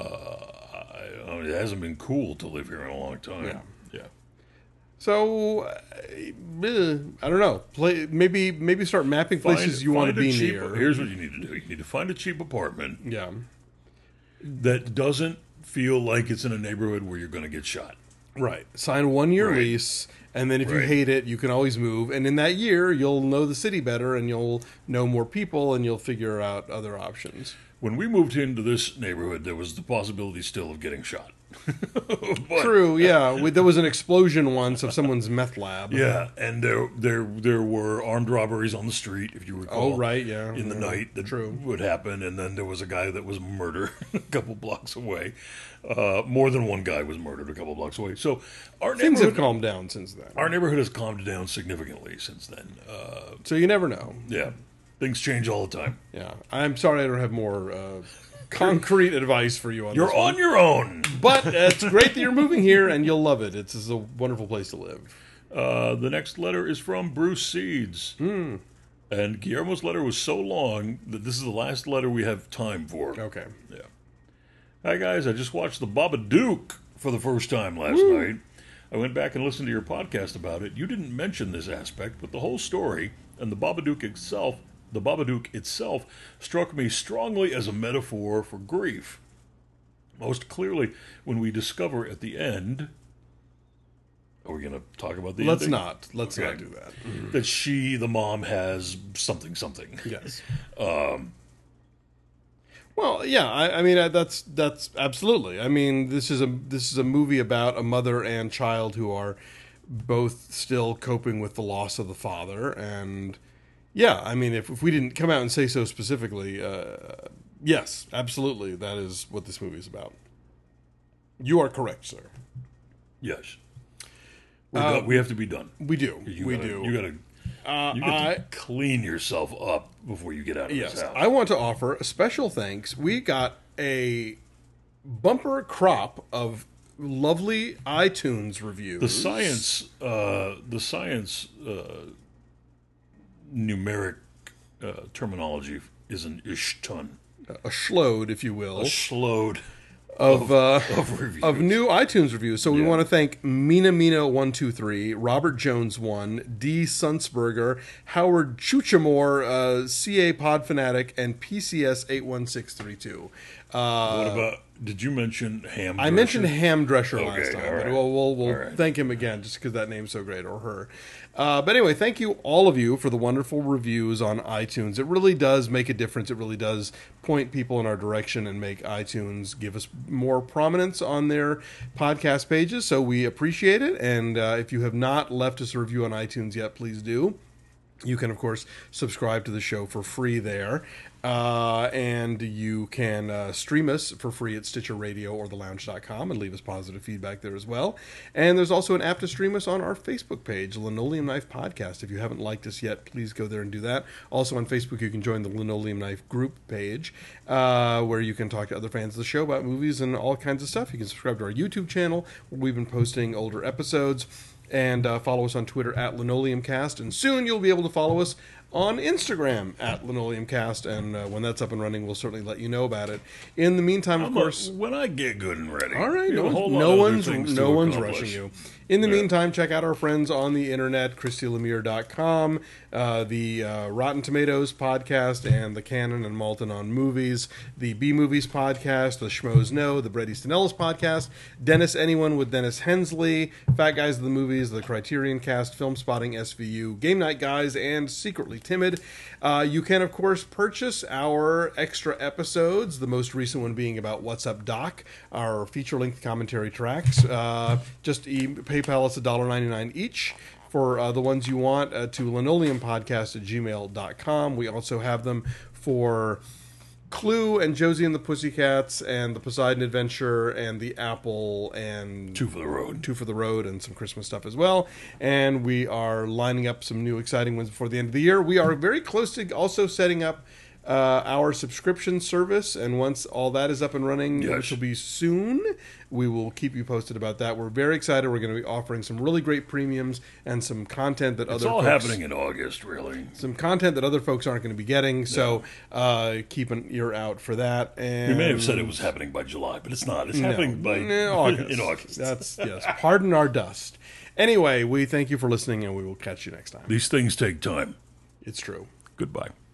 A: it hasn't been cool to live here in a long time.
B: Yeah.
A: So,
B: I don't know. Maybe start mapping places you want to be near.
A: Here's what you need to do. You need to find a cheap apartment.
B: Yeah.
A: That doesn't feel like it's in a neighborhood where you're going to get shot.
B: Right. Sign 1-year lease, and then if you hate it, you can always move. And in that year, you'll know the city better, and you'll know more people, and you'll figure out other options.
A: When we moved into this neighborhood, there was the possibility still of getting shot.
B: True, yeah. There was an explosion once of someone's meth lab.
A: Yeah, and there were armed robberies on the street, if you recall.
B: Oh, right, yeah.
A: In the night that would happen, and then there was a guy that was murdered a couple blocks away. More than one guy was murdered a couple blocks away. So
B: things have calmed down since then.
A: Our neighborhood has calmed down significantly since then.
B: So you never know.
A: Yeah. Things change all the time.
B: Yeah. I'm sorry I don't have more concrete advice for you on
A: this. You're on your own.
B: But it's great that you're moving here, and you'll love it. It's a wonderful place to live.
A: The next letter is from Bruce Seeds. And Guillermo's letter was so long that this is the last letter we have time for.
B: Okay.
A: Yeah. Hi, guys. I just watched The Babadook for the first time last night. I went back and listened to your podcast about it. You didn't mention this aspect, but the whole story and The Babadook itself struck me strongly as a metaphor for grief. Most clearly, when we discover at the end... Are we going to talk about the ending?
B: Let's not do that.
A: That the mom, has something.
B: Yes. Well, yeah. I mean, that's absolutely. I mean, this is a movie about a mother and child who are both still coping with the loss of the father, and yeah, I mean, if we didn't come out and say so specifically, yes, absolutely, that is what this movie is about. You are correct, sir.
A: Yes. We have to be done.
B: We do.
A: You got to clean yourself up before you get out of this house.
B: I want to offer a special thanks. We got a bumper crop of lovely iTunes reviews.
A: The science numeric terminology is an ish-ton.
B: A schlode, if you will.
A: A schlode.
B: Of new iTunes reviews. So we want to thank Mina123, Robert Jones 1, D Sunsberger, Howard Chuchamore, CA Pod Fanatic, and PCS 81632.
A: What about Did you mention Ham?
B: I mentioned Ham Drescher last time,
A: right.
B: but we'll thank him again just because that name's so great, or her. But anyway, thank you, all of you, for the wonderful reviews on iTunes. It really does make a difference. It really does point people in our direction and make iTunes give us more prominence on their podcast pages, so we appreciate it. And if you have not left us a review on iTunes yet, please do. You can, of course, subscribe to the show for free there. And you can stream us for free at Stitcher Radio or thelounge.com and leave us positive feedback there as well. And there's also an app to stream us on our Facebook page, Linoleum Knife Podcast. If you haven't liked us yet, please go there and do that. Also on Facebook, you can join the Linoleum Knife group page, where you can talk to other fans of the show about movies and all kinds of stuff. You can subscribe to our YouTube channel, where we've been posting older episodes. And follow us on Twitter at LinoleumCast. And soon you'll be able to follow us on Instagram at LinoleumCast. And when that's up and running, we'll certainly let you know about it. In the meantime, of course...
A: When I get good and ready.
B: All right. No one's rushing you. In the meantime, check out our friends on the internet, ChristyLemire.com, the Rotten Tomatoes podcast, and the Cannon and Malton on Movies, the B-Movies podcast, the Schmoes Know, the Bret Easton Ellis podcast, Dennis Anyone with Dennis Hensley, Fat Guys of the Movies, the Criterion Cast, Film Spotting SVU, Game Night Guys, and Secretly Timid. You can, of course, purchase our extra episodes, the most recent one being about What's Up Doc, our feature-length commentary tracks. Just PayPal us $1.99 each for the ones you want to linoleumpodcast@gmail.com. We also have them for Clue and Josie and the Pussycats and the Poseidon Adventure and the Apple and
A: Two for the Road
B: and some Christmas stuff as well. And we are lining up some new exciting ones before the end of the year. We are very close to also setting up our subscription service, and once all that is up and running, which will be soon, we will keep you posted about that. We're very excited. We're going to be offering some really great premiums and some content that
A: it's all happening in August, really.
B: Some content that other folks aren't going to be getting, so keep an ear out for that. And
A: we may have said it was happening by July, but it's not. It's happening by
B: August.
A: In August.
B: That's pardon our dust. Anyway, we thank you for listening, and we will catch you next time.
A: These things take time.
B: It's true.
A: Goodbye.